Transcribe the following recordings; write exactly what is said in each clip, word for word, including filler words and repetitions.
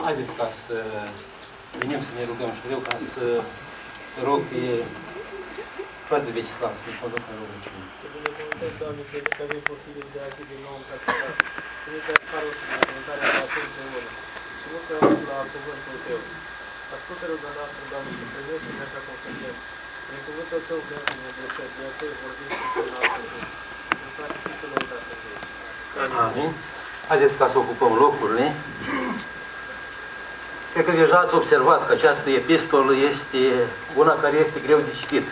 Haideți ca să venim să ne rugăm și vreau ca să rog pe frate Vecislav să ne conducă în rugăciune. Doamne, pentru că avem posibil de a fi din nou în capital. Trimite harul și binecuvântarea ta împreună. Și nu te rog la cuvântul Tău. Ascultă rugăciunea noastră, Doamne, și primește-ne așa cum suntem. Prin cuvântul Tău vrem să ne dreptăți, de aceea vorbiți cu Tău noastră. În toate titlele dacă vrei. Amin. Haideți ca să ocupăm locurile. Cred că deja ați observat că această epistolă este una care este greu de citit.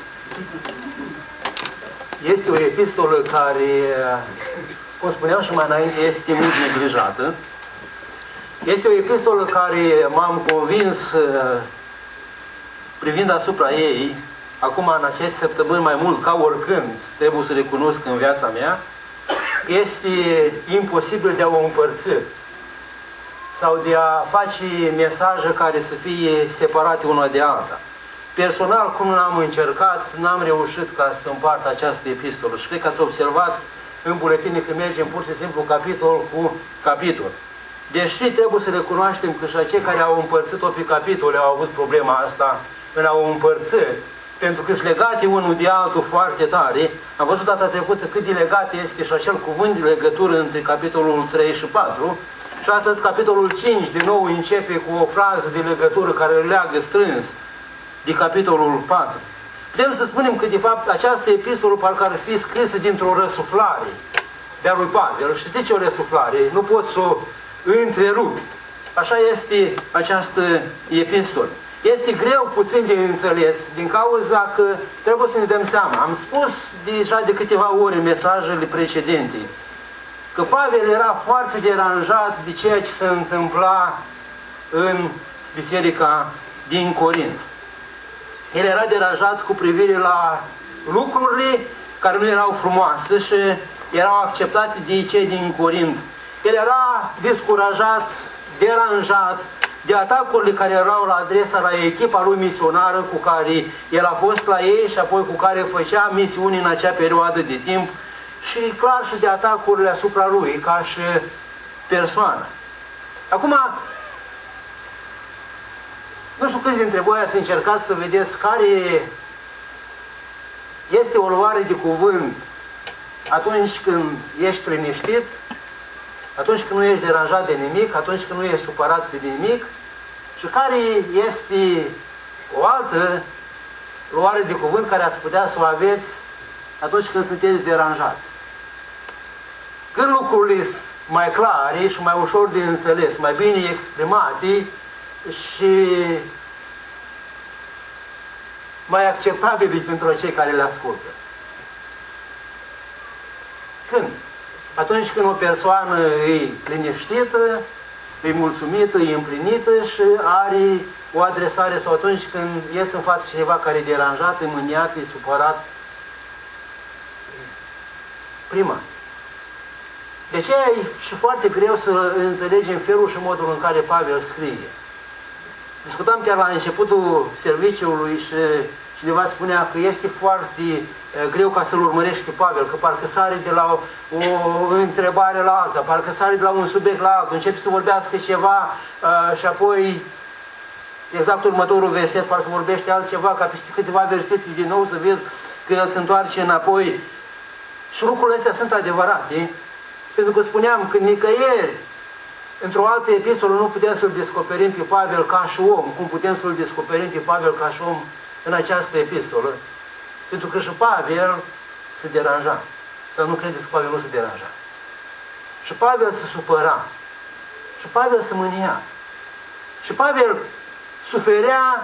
Este o epistolă care, cum spuneam și mai înainte, este mult neglijată. Este o epistolă care m-am convins, privind asupra ei, acum în aceste săptămâni mai mult ca oricând, trebuie să recunosc în viața mea, că este imposibil de a o împărți sau de a face mesaje care să fie separate una de alta. Personal, cum n-am încercat, n-am reușit ca să împart această epistolă. Și cred că ați observat în buletine că mergem pur și simplu capitol cu capitol. Deși trebuie să recunoaștem că și acei care au împărțit-o pe capitole au avut problema asta în a o împărți, pentru că sunt legate unul de altul foarte tare. Am văzut data trecută cât de legat este și acel cuvânt de legătură între capitolul trei și patru. Și astăzi capitolul cinci din nou începe cu o frază de legătură care îl leagă strâns de capitolul patru. Putem să spunem că de fapt această epistolă parcă ar fi scrisă dintr-o răsuflare de-a lui Pavel. Știți ce o răsuflare? Nu poți să o întrerupi. Așa este această epistolă. Este greu puțin de înțeles din cauza că trebuie să ne dăm seama. Am spus deja de câteva ori în mesajele precedente că Pavel era foarte deranjat de ceea ce se întâmpla în biserica din Corint. El era deranjat cu privire la lucrurile care nu erau frumoase și erau acceptate de cei din Corint. El era descurajat, deranjat de atacurile care erau la adresa la echipa lui misionară cu care el a fost la ei și apoi cu care făcea misiuni în acea perioadă de timp și clar și de atacurile asupra lui ca și persoană. Acum, nu știu câți dintre voi ați încercat să vedeți care este o luare de cuvânt atunci când ești liniștit, atunci când nu ești deranjat de nimic, atunci când nu ești supărat pe nimic și care este o altă luare de cuvânt care ați putea să o aveți atunci când sunteți deranjați. Când lucrurile sunt mai clare și mai ușor de înțeles, mai bine exprimate și mai acceptabile pentru cei care le ascultă. Când? Atunci când o persoană e liniștită, e mulțumită, e împlinită și are o adresare, sau atunci când ies în față cineva care e deranjat, e mâniat, e supărat. Prima. De ce e și foarte greu să înțelegem felul și modul în care Pavel scrie. Discutam chiar la începutul serviciului și cineva spunea că este foarte greu ca să-l urmărești pe Pavel, că parcă sare de la o, o întrebare la alta, parcă sare de la un subiect la altul, începe să vorbească ceva uh, și apoi exact următorul verset, parcă vorbește altceva, ca peste câteva versete din nou să vezi că el se întoarce înapoi. Și lucrurile astea sunt adevărate, pentru că spuneam că nicăieri într-o altă epistolă nu putem să-l descoperim pe Pavel ca și om, cum putem să-l descoperim pe Pavel ca și om în această epistolă. Pentru că și Pavel se deranja. Sau nu credeți că Pavel nu se deranja. Și Pavel se supăra. Și Pavel se mânia. Și Pavel suferea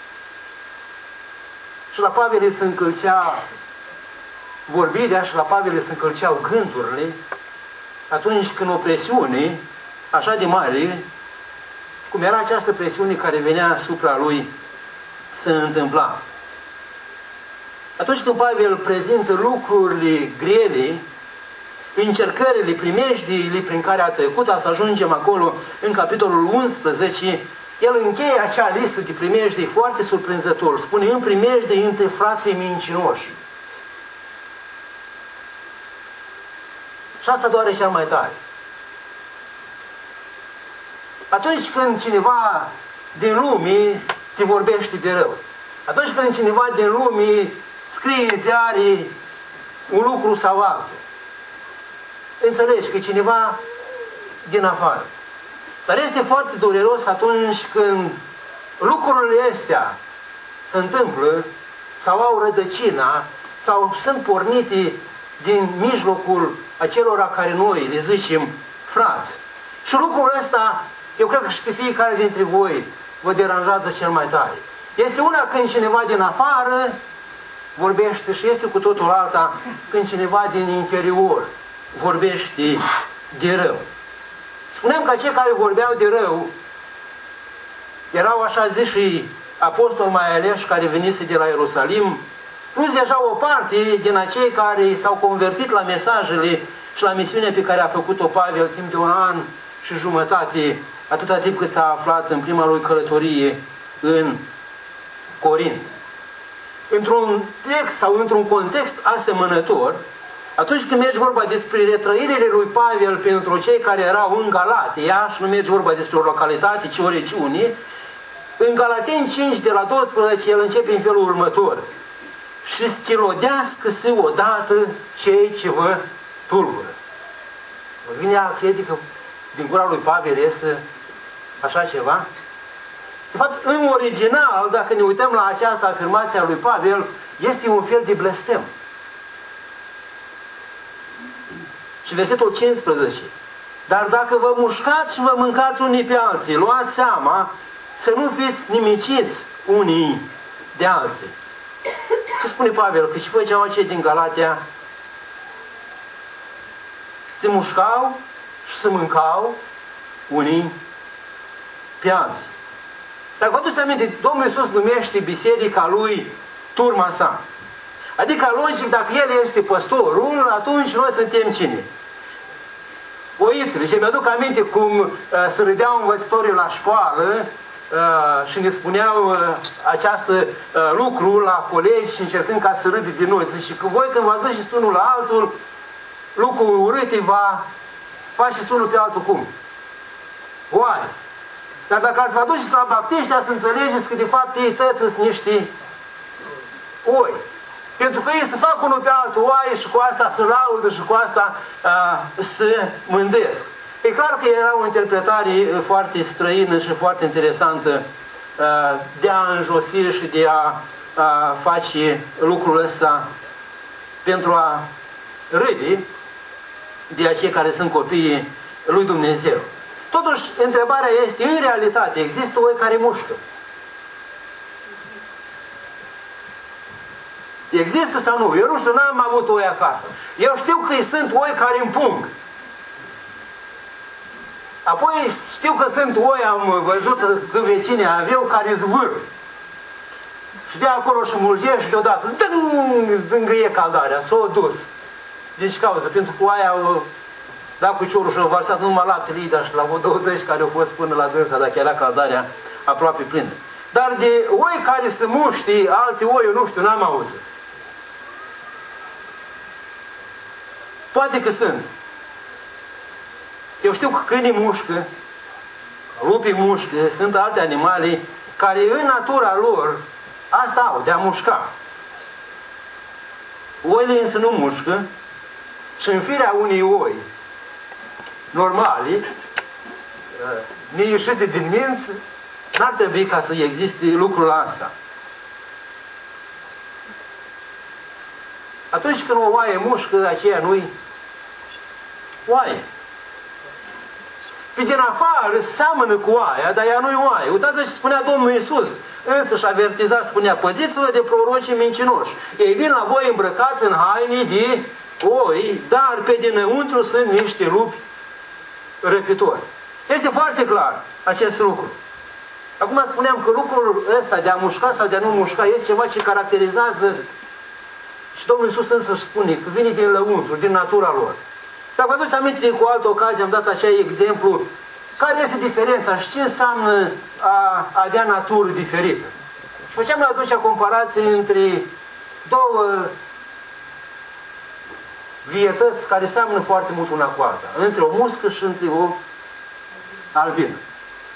și la Pavel îi se încălcea vorbirea și la Pavel îi se încălceau gândurile atunci când o presiune așa de mare, cum era această presiune care venea asupra lui, se întâmpla. Atunci când Pavel prezintă lucrurile grele, încercările, primejdiile prin care a trecut, să ajungem acolo în capitolul unsprezece, el încheie acea listă de primejdii foarte surprinzător. Spune, în primejdii între frații mincinoși. Și asta doare cel mai tare. Atunci când cineva din lume te vorbește de rău, atunci când cineva din lume scrie în ziare un lucru sau altul, înțelegi că e cineva din afară. Dar este foarte dureros atunci când lucrurile astea se întâmplă sau au rădăcina sau sunt pornite din mijlocul acelora care noi le zicem frați. Și lucrul ăsta, eu cred că și pe fiecare dintre voi vă deranjează cel mai tare. Este una când cineva din afară vorbește și este cu totul alta când cineva din interior vorbește de rău. Spuneam că cei care vorbeau de rău erau așa zis și apostoli mai aleși care venise de la Ierusalim, plus deja o parte din acei care s-au convertit la mesajele și la misiunea pe care a făcut-o Pavel timp de un an și jumătate, atâta timp cât s-a aflat în prima lui călătorie în Corint. Într-un text sau într-un context asemănător, atunci când mergi vorba despre retrăirile lui Pavel pentru cei care erau în Galatia, și nu mergi vorba despre o localitate, ci o regiune, în Galateni cinci, de la doisprezece, el începe în felul următor: și schilodească-se odată cei ce vă tulbură. Vă vine a crede că din gura lui Pavel iese așa ceva? De fapt, în original, dacă ne uităm la această afirmație a lui Pavel, este un fel de blestem. Și versetul cincisprezece. Dar dacă vă mușcați și vă mâncați unii pe alții, luați seama să nu fiți nimiciți unii de alții. Ce spune Pavel? Că ce făceau acei din Galatia? Se mușcau și se mâncau unii pe alții. Dacă vă aduceți aminte, Domnul Iisus numește biserica lui turma sa. Adică, logic, dacă El este păstorul, atunci noi suntem cine? Oițele. Și mi-aduc aminte cum uh, se râdeau învățătorii la școală uh, și ne spuneau uh, această uh, lucru la colegi și încercând ca să râde din noi. Zice că voi când vă ziceți unul la altul, lucrul urât va faceți unul pe altul cum? Oaie. Dar dacă ați vă aduceți la baptiști, să înțelegeți că de fapt ei tăți sunt niște oi. Pentru că ei se fac unul pe altul oaie și cu asta se laudă și cu asta uh, se mândresc. E clar că era o interpretare foarte străină și foarte interesantă uh, de a înjosi și de a uh, face lucrul ăsta pentru a râde de acei care sunt copiii lui Dumnezeu. Totuși, întrebarea este, în realitate, există oi care mușcă? Există sau nu? Eu nu știu, n-am avut oi acasă. Eu știu că sunt oi care împung. Apoi știu că sunt oi, am văzut că vecinii aveau, care zvâr. Și de acolo și mulgește și deodată, zângâie caldarea, s-o dus. Deci cauză, pentru că oaia au dat cu ciorul și au varsat numai laptele ei, dar și la vreo douăzeci care au fost până la dânsa, dacă era caldarea aproape plină. Dar de oi care se muști, alte oi, eu nu știu, n-am auzit. Poate că sunt. Eu știu că câinii mușcă, lupii mușcă, sunt alte animale care în natura lor asta au, de a mușca. Oile însă nu mușcă și în firea unei oi normale, neieșite din minți, n-ar trebui ca să existe lucrul ăsta. Atunci când o oaie mușcă, aceea nu-i oaie. Pe din afară seamănă cu oaia, dar ea nu-i oaie. Uitați ce spunea Domnul Iisus. Însă și avertiza, spunea, păziți-vă de prorocii mincinoși. Ei vin la voi îmbrăcați în haine de oi, dar pe dinăuntru sunt niște lupi răpitori. Este foarte clar acest lucru. Acum spuneam că lucrul ăsta de a mușca sau de a nu mușca este ceva ce caracterizează și Domnul Iisus însă spune că vine din lăuntru, din natura lor. Și dacă vă aduceți aminte, cu altă ocazie am dat așa exemplu, care este diferența și ce înseamnă a avea natură diferită. Și făceam la atunci comparație între două vietăți care seamănă foarte mult una cu alta. Între o muscă și între o albină.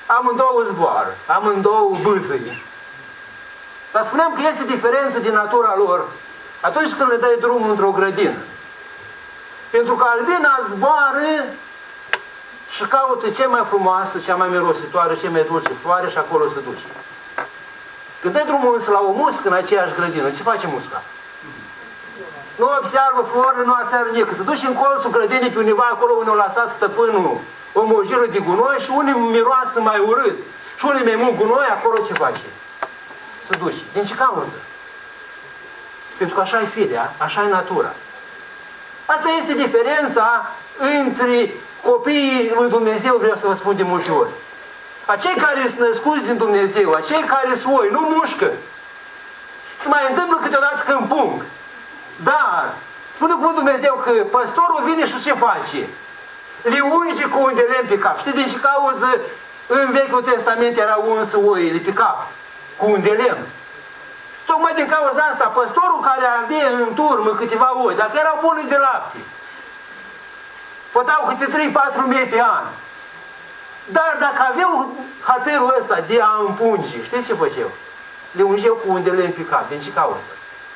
amândouă zboară, amândouă bâzâie. Dar spuneam că este diferență din natura lor atunci când le dai drumul într-o grădină. Pentru că albina zboară și caută cea mai frumoasă, cea mai mirositoare, cea mai dulce floare și acolo se duce. Când dai drumul însă la o muscă în aceeași grădină, ce face musca? Nu observă florile, nu observă nică. Se duce în colțul grădinii pe undeva acolo unde o lăsat stăpânul o mojiră de gunoi și unii miroasă mai urât și unii mai mult gunoi, acolo ce face? Se duce. Din ce cauză? Pentru că așa e firea, așa e natura. Asta este diferența între copiii lui Dumnezeu, vreau să vă spun de multe ori. Acei care sunt născuți din Dumnezeu, acei care sunt oi, nu mușcă. Se mai întâmplă câteodată că împung. Dar, spune cuvântul Dumnezeu că păstorul vine și ce face? Le unge cu un de lemn pe cap. Știți din ce cauză în Vechiul Testament erau unsă oile pe cap? Cu un de lemn. Tocmai din cauza asta, păstorul care avea în turmă câteva oi, dacă erau bune de lapte, fătau câte trei patru mii pe an. Dar dacă aveau hatărul ăsta de a împunge, știți ce făceau? Le ungeau cu un de lemn pe cap. Din ce cauză?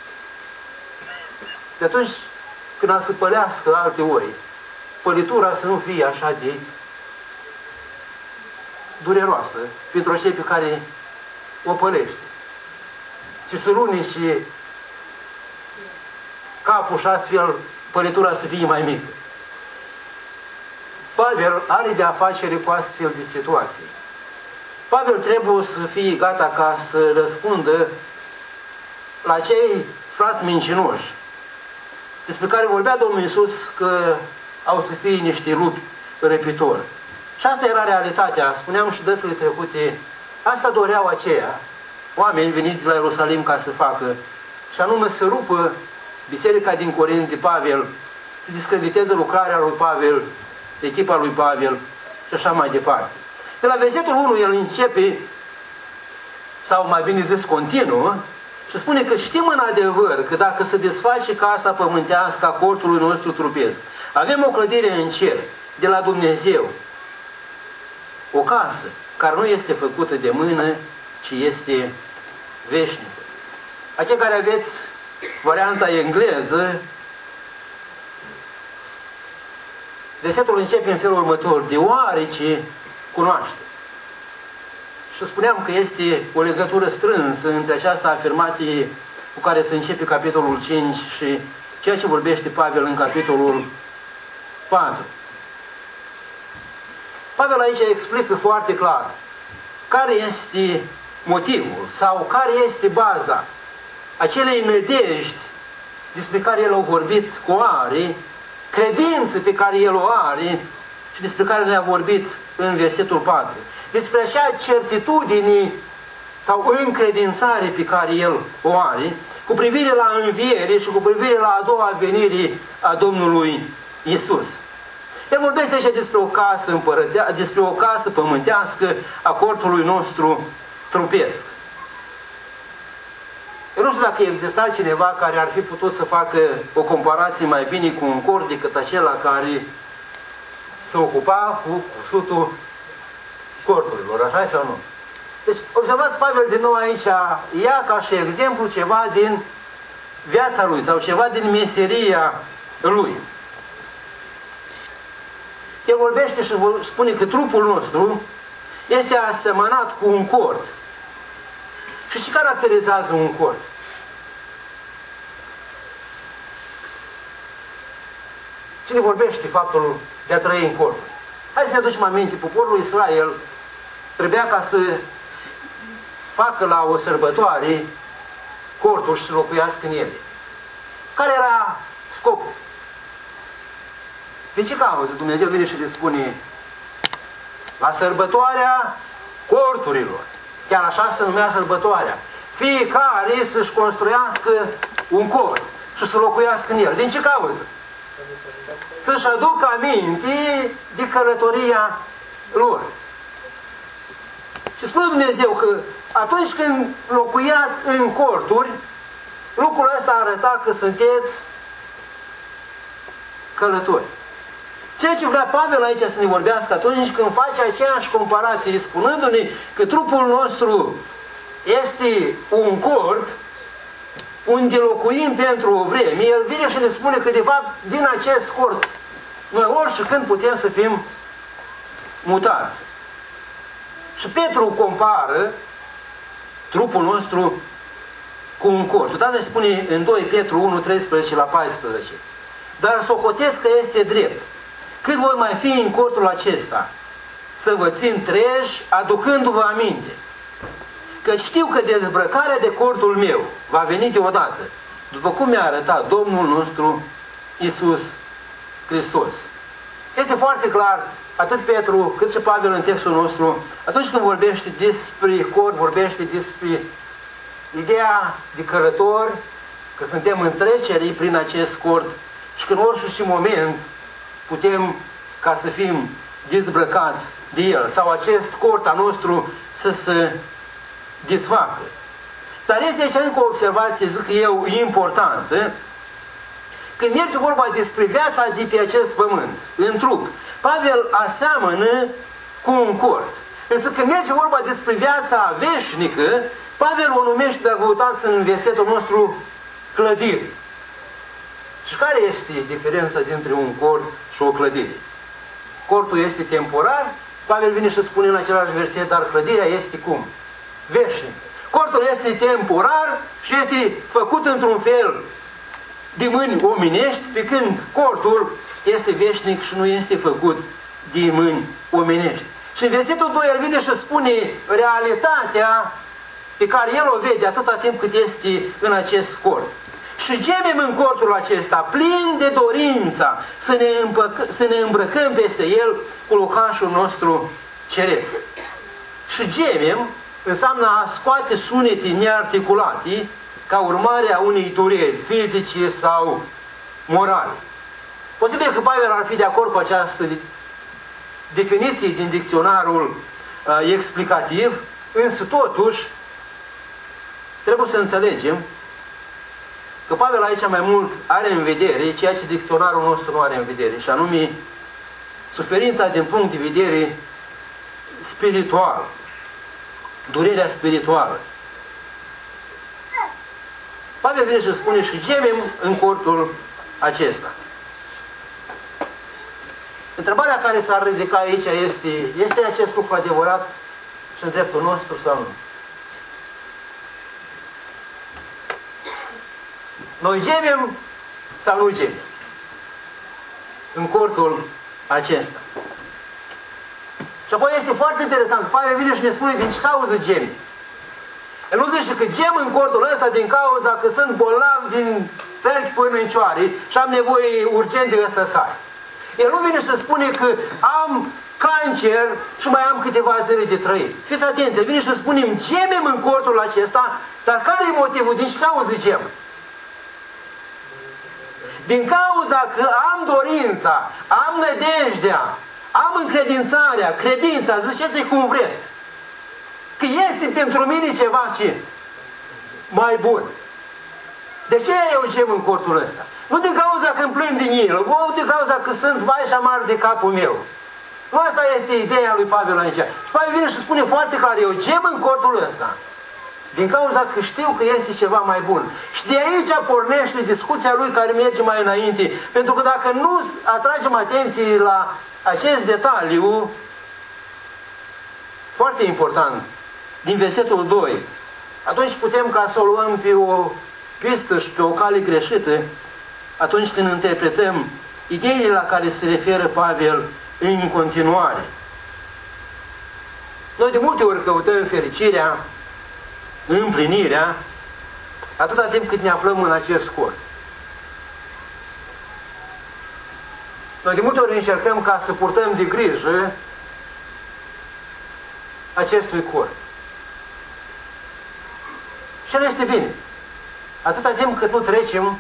De atunci, când a să pălească alte oi, pălitura să nu fie așa de dureroasă pentru cei pe care o pălește. Și să lunici capul și astfel pălitura să fie mai mică. Pavel are de a face cu astfel de situații. Pavel trebuie să fie gata ca să răspundă la cei frați mincinoși despre care vorbea Domnul Iisus că au să fie niște lupi răpitori. Și asta era realitatea. Spuneam și dățile trecute, asta doreau aceia, oameni veniți de la Ierusalim ca să facă, și anume să rupă biserica din Corint de Pavel, să discrediteze lucrarea lui Pavel, echipa lui Pavel și așa mai departe. De la versetul unu el începe, sau mai bine zis continuă, și spune că știm în adevăr că dacă se desface casa pământească a cortului nostru trupesc, avem o clădire în cer, de la Dumnezeu, o casă care nu este făcută de mână, ci este veșnică. Acei care aveți varianta engleză, versetul începe în felul următor, deoarece cunoaște. Și spuneam că este o legătură strânsă între această afirmație cu care se începe capitolul cinci și ceea ce vorbește Pavel în capitolul patru. Pavel aici explică foarte clar care este motivul sau care este baza acelei nădejdi despre care el a vorbit cu are, credință pe care el o are și despre care ne-a vorbit în versetul patru. Despre acea certitudine sau încredințare pe care el o are cu privire la înviere și cu privire la a doua venire a Domnului Iisus. El vorbește aici despre o casă împărătea, despre o casă pământească a cortului nostru trupesc. Eu nu știu dacă exista cineva care ar fi putut să facă o comparație mai bine cu un cort decât acela care se ocupa cu cusutul corturilor, așa sau nu? Deci, observați, Pavel din nou aici ia ca și exemplu ceva din viața lui sau ceva din meseria lui. El vorbește și spune că trupul nostru este asemănat cu un cort. Și ce caracterizează un cort? Cine vorbește faptul de a trăi în corturi? Hai să ne aducem aminte, poporul Israel trebuia ca să facă la o sărbătoare corturi și să locuiască în ele. Care era scopul? De ce cauză Dumnezeu vine și le spune la sărbătoarea corturilor? Chiar așa se numea sărbătoarea. Fiecare să-și construiască un cort și să locuiască în el. Din ce cauză? Să-și aducă aminte de călătoria lor. Și spune Dumnezeu că atunci când locuiați în corturi, lucrul ăsta arăta că sunteți călători. Ceea ce vrea Pavel aici să ne vorbească atunci când face aceeași comparație, spunându-ne că trupul nostru este un cort unde locuim pentru o vreme, el vine și ne spune că de fapt din acest cort noi orice când putem să fim mutați. Și Petru compară trupul nostru cu un cort. Totodată spune în doi Petru unu, treisprezece la paisprezece. Dar socotesc că este drept. Cât voi mai fi în cortul acesta, să vă țin treji, aducându-vă aminte. Că știu că dezbrăcarea de cortul meu va veni deodată, după cum mi-a arătat Domnul nostru Iisus Hristos. Este foarte clar, atât Petru cât și Pavel în textul nostru, atunci când vorbește despre cort, vorbește despre ideea de călători, că suntem în trecere prin acest cort și că în orice moment putem ca să fim dezbrăcați de el sau acest cort al nostru să se desfacă. Dar este aici încă o observație, zic eu, importantă. Când merge vorba despre viața de pe acest pământ, în trup, Pavel aseamănă cu un cort. Însă când merge vorba despre viața veșnică, Pavel o numește, dacă vă uitați în versetul nostru, clădire. Și care este diferența dintre un cort și o clădire? Cortul este temporar, Pavel vine și spune în același verset, dar clădirea este cum? Veșnică. Cortul este temporar și este făcut într-un fel de mâini omenești, pe când cortul este veșnic și nu este făcut de mâini omenești. Și în versetul doi el vine și spune realitatea pe care el o vede atâta timp cât este în acest cort. Și gemem în cortul acesta, plin de dorința să ne, împăcă, să ne îmbrăcăm peste el cu locașul nostru ceresc. Și gemem înseamnă a scoate sunete nearticulate ca urmare a unei dureri fizice sau morale. Posibil că Pavel ar fi de acord cu această definiție din dicționarul uh, explicativ, însă totuși trebuie să înțelegem că Pavel aici mai mult are în vedere ceea ce dicționarul nostru nu are în vedere, și anume suferința din punct de vedere spiritual, durerea spirituală. Pavel vine și spune și gemem în cortul acesta. Întrebarea care s-ar ridica aici este, este acest lucru adevărat și în dreptul nostru sau nu? Noi gemem sau nu gemem în cortul acesta? Și apoi este foarte interesant că Pavel vine și ne spune din ce cauză gemi. El nu zice că gem în cortul ăsta din cauza că sunt bolnav din tălchi până în cioare și am nevoie urgent de ăsăsai. El nu vine să spune că am cancer și mai am câteva zile de trăit. Fiți atenți, el vine și spunem gemem în cortul acesta, dar care e motivul? Din ce cauză gem? Din cauza că am dorința, am nădejdea, am încredințarea, credința, ziceți-i cum vreți, că este pentru mine ceva ce? Mai bun. De ce eu gem în cortul ăsta? Nu din cauza că îmi plâng din el, nu din cauza că sunt vai și amar de capul meu. Nu asta este ideea lui Pavel aici. Și Pavel vine și spune foarte clar, eu gem în cortul ăsta din cauza că știu că este ceva mai bun. Și de aici pornește discuția lui care merge mai înainte. Pentru că dacă nu atragem atenție la acest detaliu foarte important din versetul doi, atunci putem ca să o luăm pe o pistă și pe o cale greșită atunci când interpretăm ideile la care se referă Pavel în continuare. Noi de multe ori căutăm fericirea, împlinirea, atâta timp cât ne aflăm în acest cort. Noi de multe ori încercăm ca să purtăm de grijă acestui cort. Și el este bine. Atâta timp cât nu trecem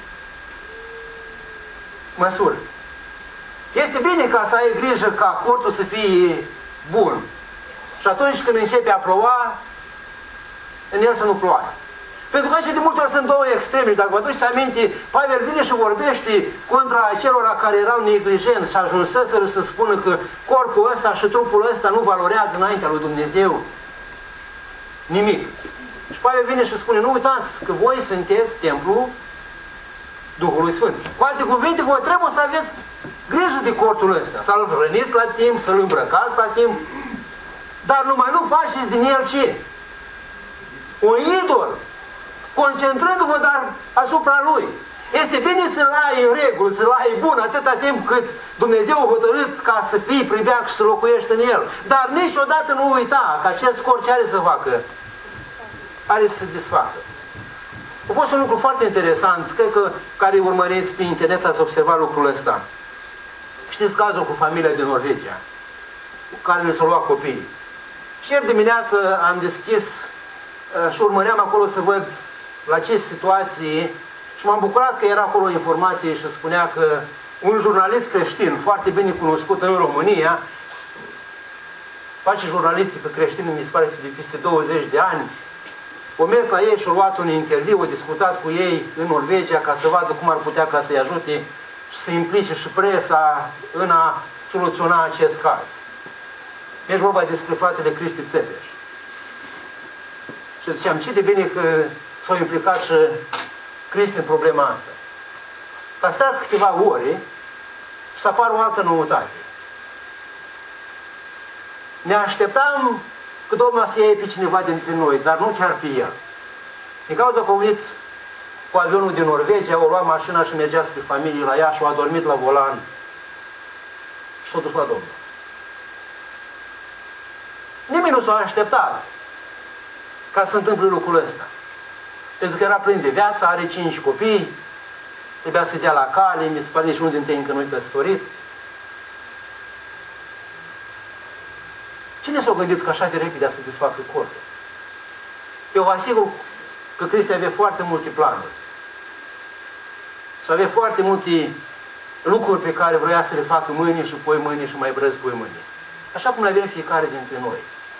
măsură. Este bine ca să ai grijă ca cortul să fie bun. Și atunci când începe a ploua, în el să nu ploaie. Pentru că aici de multe ori sunt două extreme și dacă vă aduceți aminte, Pavel vine și vorbește contra celor care erau neglijenți și ajunseseră să spună că corpul ăsta și trupul ăsta nu valorează înaintea lui Dumnezeu nimic. Și Pavel vine și spune, nu uitați că voi sunteți templul Duhului Sfânt. Cu alte cuvinte, voi trebuie să aveți grijă de cortul ăsta, să-l hrăniți la timp, să-l îmbrăcați la timp, dar numai nu faceți din el ce? Un idol, concentrându-vă dar asupra lui. Este bine să-l ai în regulă, să-l ai bun atâta timp cât Dumnezeu a hotărât ca să fii pribeac și să locuiești în el. Dar niciodată nu uita că acest corp ce are să facă? Are să se desfacă. A fost un lucru foarte interesant, cred că care urmăriți pe internet ați observat lucrul ăsta. Știți cazul cu familia din Norvegia, cu care le s-au luat copiii. Și ieri dimineață am deschis uh, și urmăream acolo să văd la ce situații și m-am bucurat că era acolo o informație și spunea că un jurnalist creștin foarte bine cunoscut în România, face jurnalistică creștină, mi se pare că de peste douăzeci de ani, o mers la ei și a luat un interviu, a discutat cu ei în Norvegia ca să vadă cum ar putea ca să-i ajute și să implice și presa în a soluționa acest caz. Ești vorba despre fratele Cristi Țepeș. Și ziceam, ce de bine că s-a implicat și Cristi în problema asta. Ca să treacă câteva ore și să apară o altă noutate. Ne așteptam că Domnul să iei pe cineva dintre noi, dar nu chiar pe el. Din cauza că a venit cu avionul din Norvegia, a luat mașina și mergea spre familie la ea și a adormit la volan și s-a dus la Domnul. Nimeni nu s-a așteptat ca să se întâmple lucrul ăsta. Pentru că era plin de viață, are cinci copii, trebuia să dea la cale, mi se pare nici unul dintre ei încă nu-i căsătorit. Cine s-a gândit că așa de repede a să desfacă corpul? Eu vă asigur că Cristi avea foarte multe planuri. Și avea foarte multe lucruri pe care vrea să le facă mâine și poi mâine și mai brăz poi mâine. Așa cum le avem fiecare dintre noi.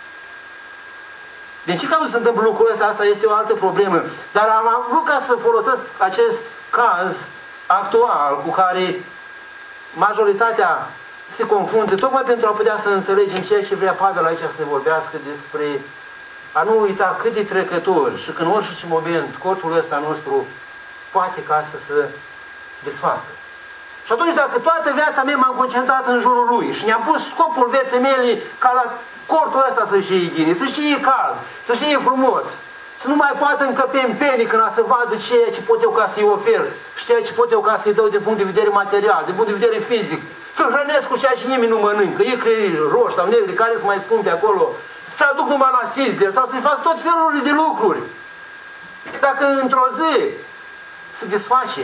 De ce cauza se întâmplă lucrul ăsta? Asta este o altă problemă. Dar am vrut ca să folosesc acest caz actual cu care majoritatea se confruntă, tocmai pentru a putea să înțelegem ceea ce vrea Pavel aici să ne vorbească despre a nu uita cât de trecător și că în orice moment corpul ăsta nostru poate ca să se desfacă. Și atunci dacă toată viața mea m-am concentrat în jurul lui și ne-am pus scopul vieții mele ca la cortul ăsta să-și iei igiene, să-și iei cald, să-și iei frumos, să nu mai poată încăpe în penic când să vadă ceea ce pot eu ca să-i ofer și ceea ce pot eu ca să-i dau din punct de vedere material, din punct de vedere fizic, să hrănesc cu ceea ce nimeni nu mănâncă, icre roșii sau negri care sunt mai scumpi acolo, să aduc numai la Sizdel sau să-i fac tot felul de lucruri. Dacă într-o zi se desface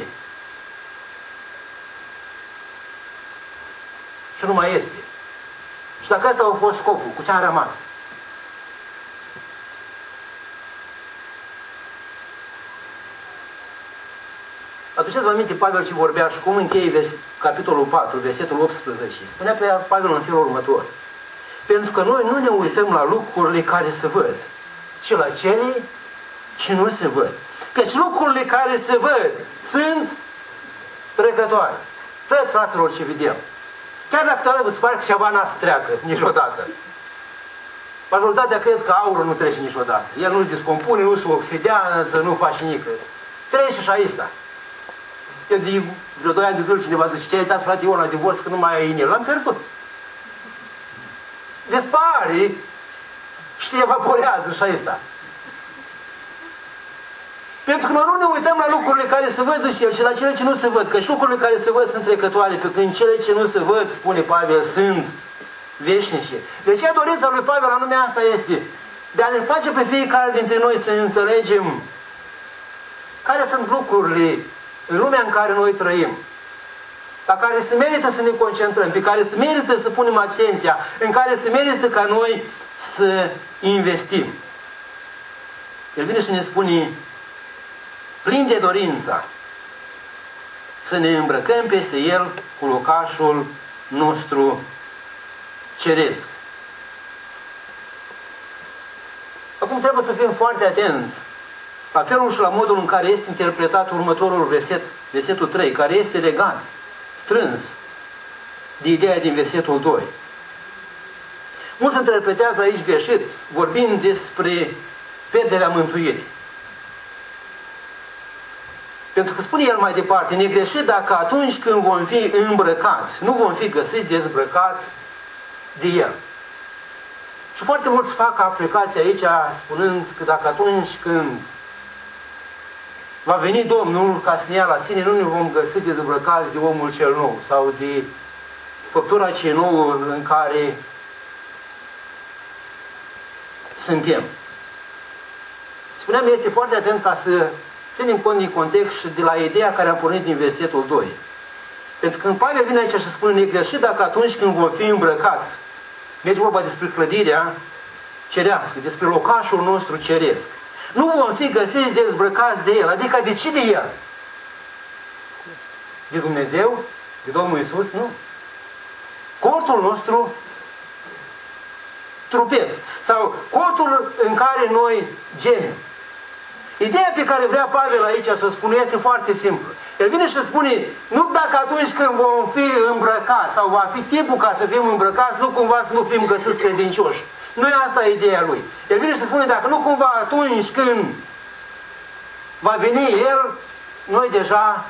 și nu mai este. Și dacă asta a fost scopul, cu ce a rămas? Aduceți-vă aminte Pavel și vorbea și cum încheie capitolul patru, versetul optsprezece. Spunea pe Pavel în felul următor. Pentru că noi nu ne uităm la lucrurile care se văd, ci la cele ce nu se văd. Căci lucrurile care se văd sunt trecătoare. Tot, fraților, ce vedem. Chiar dacă tău vă se pare că ceva n-a să treacă niciodată. Majoritatea cred că aurul nu trece niciodată. El nu se descompune, nu se oxidează, nu face nică. Trece și aici. Eu de vreo doi ani de zile cineva zice, ce ai dat frate Ion la divorț că nu mai ai în el? L-am pierdut. Dispare și se evaporează și aici. Pentru că noi nu ne uităm la lucrurile care se văd, zice el, și la cele ce nu se văd. Căci lucrurile care se văd sunt trecătoare, pe când cele ce nu se văd, spune Pavel, sunt veșnice. De ce dorința lui Pavel anume asta este? De a ne face pe fiecare dintre noi să înțelegem care sunt lucrurile în lumea în care noi trăim, la care se merită să ne concentrăm, pe care se merită să punem atenția, în care se merită ca noi să investim. El vine și ne spune, plin de dorința, să ne îmbrăcăm peste el cu locașul nostru ceresc. Acum trebuie să fim foarte atenți la felul și la modul în care este interpretat următorul verset, versetul trei, care este legat, strâns, de ideea din versetul doi. Mulți interpretează aici greșit, vorbind despre pierderea mântuirii. Pentru că spune el mai departe, ne greșit dacă atunci când vom fi îmbrăcați, nu vom fi găsiți dezbrăcați de el. Și foarte mulți fac aplicații aici, spunând că dacă atunci când va veni Domnul ca să ne ia la sine, nu ne vom găsi dezbrăcați de omul cel nou sau de făptura cea nouă în care suntem. Spuneam, este foarte atent ca să ținem cont din context și de la ideea care a pornit din versetul doi. Pentru că când Pavel vine aici și spune, ne greșit dacă atunci când vom fi îmbrăcați, merge vorba despre clădirea cerească, despre locașul nostru ceresc. Nu vom fi găsiți dezbrăcați de el. Adică de ce de el? De Dumnezeu? De Domnul Iisus? Nu. Cortul nostru trupesc. Sau cortul în care noi gemem. Ideea pe care vrea Pavel aici să spună este foarte simplă. El vine și spune, nu dacă atunci când vom fi îmbrăcați, sau va fi timpul ca să fim îmbrăcați, nu cumva să nu fim găsiți credincioși. Nu e asta ideea lui. El vine și spune, dacă nu cumva atunci când va veni el, noi deja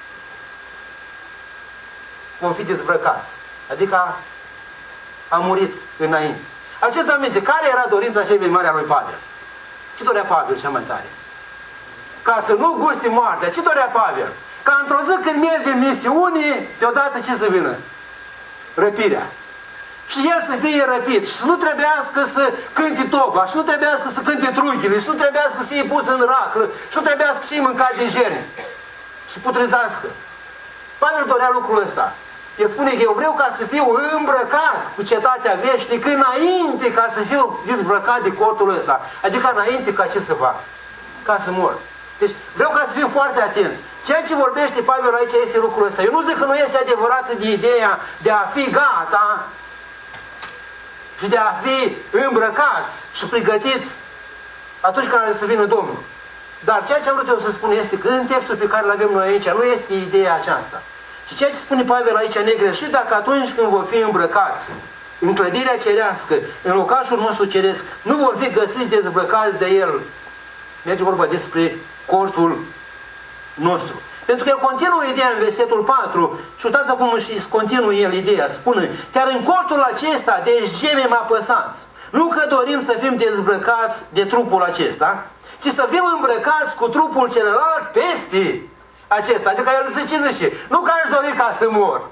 vom fi dezbrăcați. Adică a murit înainte. Aceți aminte, care era dorința cea mai mare a lui Pavel? Ce dorea Pavel cea mai tare? Ca să nu guste moartea. Ce dorea Pavel? Ca într-o zi când merge în misiune, deodată ce să vină? Răpirea. Și el să fie răpit. Și să nu trebuiască să cânte toba. Și nu trebuiască să cânte trughile. Și nu trebuiască să iei pus în raclă. Și nu trebuiască să iei mâncat de jerni. Și putrezească. Pavel dorea lucrul ăsta. El spune că eu vreau ca să fiu îmbrăcat cu cetatea veșnică înainte ca să fiu dezbrăcat de cortul ăsta. Adică înainte ca ce să fac? Ca să mor. Deci vreau ca să fim foarte atenți. Ceea ce vorbește Pavel aici este lucrul ăsta. Eu nu zic că nu este adevărată de ideea de a fi gata și de a fi îmbrăcați și pregătiți atunci când are să vină Domnul. Dar ceea ce am vrut eu să spun este că în textul pe care îl avem noi aici nu este ideea aceasta. Și ceea ce spune Pavel aici negreșit, dacă atunci când vom fi îmbrăcați în clădirea cerească, în locașul nostru ceresc, nu vom fi găsiți dezbrăcați de el. Merge vorba despre cortul nostru. Pentru că el continuă ideea în versetul patru și uitați acum și continuă el ideea. Spune, chiar în cortul acesta, deci gemem apăsați. Nu că dorim să fim dezbrăcați de trupul acesta, ci să fim îmbrăcați cu trupul celălalt peste acesta. Adică el zice, zice, nu că aș dori ca să mor.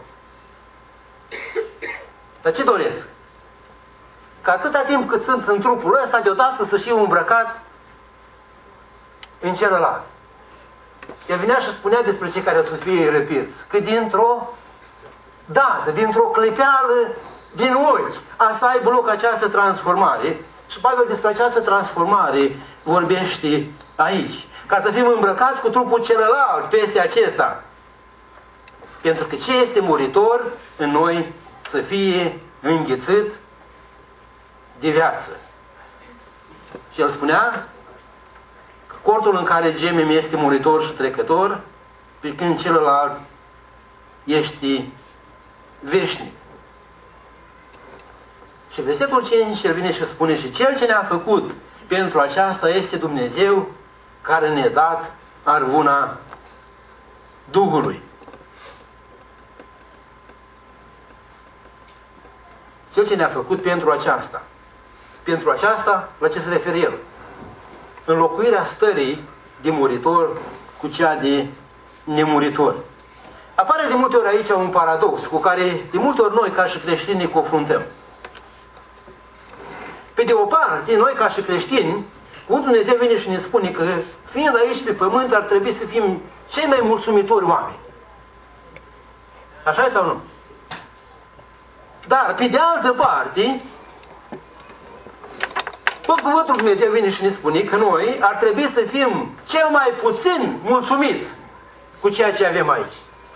Dar ce doresc? Că atâta timp cât sunt în trupul ăsta, deodată să fiu îmbrăcat în celălalt. El vinea și spunea despre cei care o să fie răpiți. Că dintr-o dată, dintr-o clipeală din ochi, a să aibă loc această transformare. Și Pavel despre această transformare vorbește aici. Ca să fim îmbrăcați cu trupul celălalt peste acesta. Pentru că ce este muritor în noi să fie înghițit de viață. Și el spunea că cortul în care gemem este muritor și trecător, pe când celălalt este veșnic. Și versetul cinci el vine și spune, și cel ce ne-a făcut pentru aceasta este Dumnezeu, care ne-a dat arvuna Duhului. Cel ce ne-a făcut pentru aceasta. Pentru aceasta, la ce se referă el? Înlocuirea stării de muritor cu cea de nemuritor. Apare de multe ori aici un paradox cu care de multe ori noi ca și creștini ne confruntăm. Pe de o parte, noi ca și creștini, cuvântul Dumnezeu vine și ne spune că fiind aici pe pământ ar trebui să fim cei mai mulțumitori oameni. Așa e sau nu? Dar, pe de altă parte, tot cuvântul Dumnezeu vine și ne spune că noi ar trebui să fim cel mai puțin mulțumiți cu ceea ce avem aici.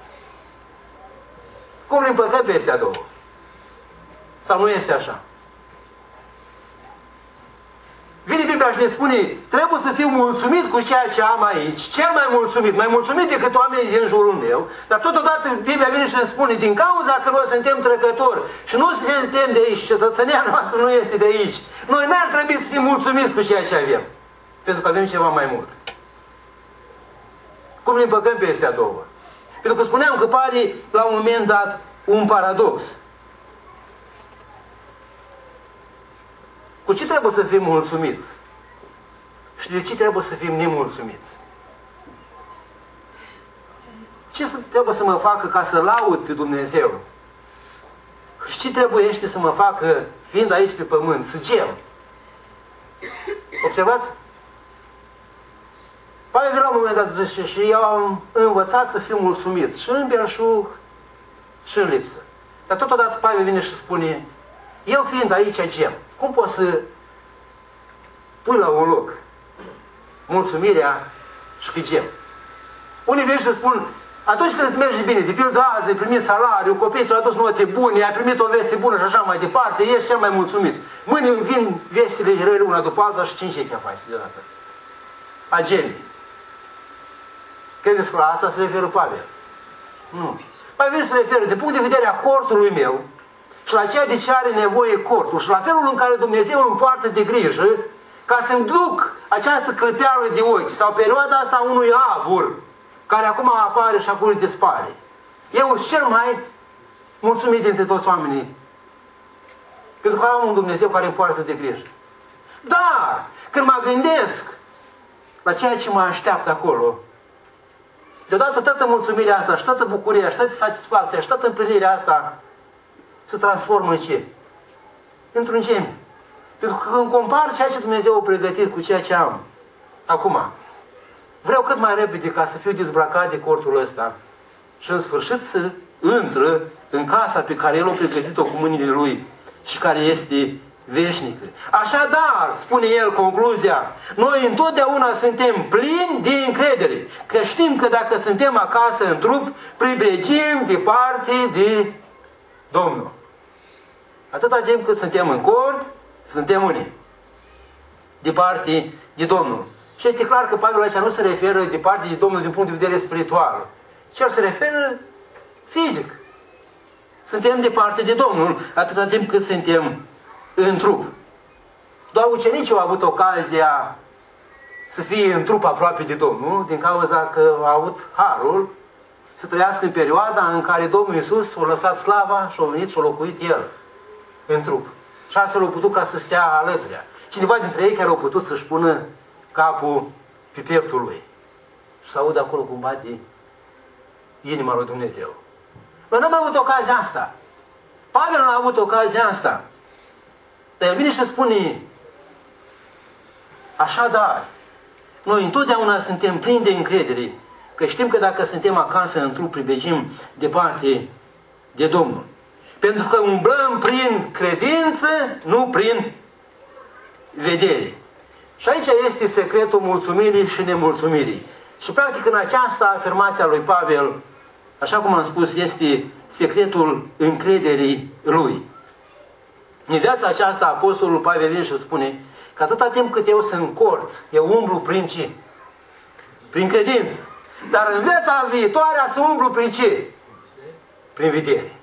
Cum le împăcăm pe astea două? Sau nu este așa? Vine Biblia Biblia și ne spune, trebuie să fiu mulțumit cu ceea ce am aici, cel mai mulțumit, mai mulțumit decât oamenii din jurul meu, dar totodată Biblia vine și ne spune, din cauza că noi suntem trecători și nu suntem de aici, cetățenia noastră nu este de aici, noi n-ar trebui să fim mulțumiți cu ceea ce avem, pentru că avem ceva mai mult. Cum ne împăcăm pe astea două? Pentru că spuneam că pare la un moment dat un paradox. Cu ce trebuie să fim mulțumiți? Și de ce trebuie să fim nemulțumiți? Ce trebuie să mă facă ca să laud pe Dumnezeu? Și ce trebuiește să mă facă, fiind aici pe pământ, să gem? Observați? Pavel vine la un moment dat zice, și eu am învățat să fiu mulțumit și în belșug și în lipsă. Dar totodată Pavel vine și spune, eu fiind aici gem, cum poți să pui la un loc mulțumirea și că gem? Unii vin și spun, atunci când îți merge bine, de pildă azi ai primit salariu, copiii ți-au adus note bune, ai primit o veste bună și așa mai departe, ești cel mai mulțumit. Mâine vin vestile rele una după alta și cinci ce faci deodată? A gemii. Credeți că la asta se referă Pavel? Nu. Pavel se referă, de punct de vedere a cortului meu, și la ceea de ce are nevoie cortul, și la felul în care Dumnezeu îmi poartă de grijă, ca să-mi duc această clăpeală de ochi, sau perioada asta unui abur, care acum apare și acum dispare. Eu sunt cel mai mulțumit dintre toți oamenii, pentru că am un Dumnezeu care îmi poartă de grijă. Dar, când mă gândesc la ceea ce mă așteaptă acolo, deodată toată mulțumirea asta, și toată bucuria, și toată satisfacția, și toată împlinirea asta se transformă în ce? Într-un gem. Pentru că când compar ceea ce Dumnezeu a pregătit cu ceea ce am acum, vreau cât mai repede ca să fiu dezbrăcat de cortul ăsta și în sfârșit să intră în casa pe care El a pregătit-o cu mâinile Lui și care este veșnică. Așadar, spune el, concluzia, noi întotdeauna suntem plini de încredere, că știm că dacă suntem acasă în trup, privilegiem departe de Domnul. Atâta timp cât suntem în cort, suntem unii. Departe de Domnul. Și este clar că Pavel aici nu se referă departe de Domnul din punct de vedere spiritual, ci el se referă fizic. Suntem departe de Domnul atâta timp cât suntem în trup. Doar ucenicii au avut ocazia să fie în trup aproape de Domnul, din cauza că au avut harul să trăiască în perioada în care Domnul Iisus a lăsat slava și a venit și a locuit El în trup. Și astfel a putut ca să stea alături. Cineva dintre ei care au putut să-și pună capul pe pieptul lui și să audă acolo cum bate inima lui Dumnezeu. Noi n-am avut ocazia asta. Pavel n-a avut ocazia asta. Dar el vine și spune, așadar, noi întotdeauna suntem plini de încredere, că știm că dacă suntem acasă în trup, privilegim departe de Domnul. Pentru că umblăm prin credință, nu prin vedere. Și aici este secretul mulțumirii și nemulțumirii. Și practic în această afirmație a lui Pavel, așa cum am spus, este secretul încrederii lui. În viața aceasta, apostolul Pavel vine și spune că atâta timp cât eu sunt cort, eu umblu prin ce? Prin credință. Dar în viața viitoare să umblu prin ce? Prin vedere.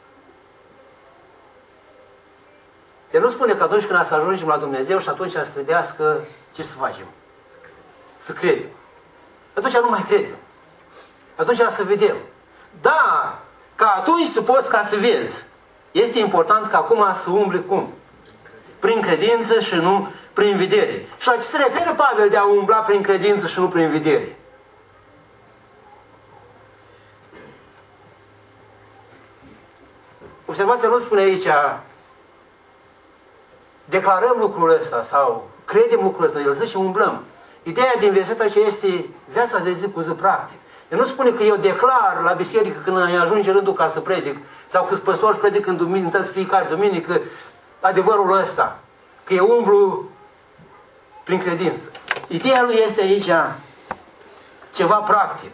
El nu spune că atunci când să ajungem la Dumnezeu și atunci să trebuiască ce să facem? Să credem. Atunci nu mai credem. Atunci să vedem. Da, ca atunci să poți ca să vezi. Este important ca acum să umbli cum? Prin credință și nu prin vedere. Și la ce se referă Pavel de a umbla prin credință și nu prin vedere? Observația nu spune aici declarăm lucrul ăsta sau credem lucrul ăsta, el zice umblăm. Ideea din versetul aici este viața de zi cu zi practic. El nu spune că eu declar la biserică când îi ajunge rândul ca să predic sau câți păstori predic în duminică, fiecare duminică, adevărul ăsta, că eu umblu prin credință. Ideea lui este aici ceva practic.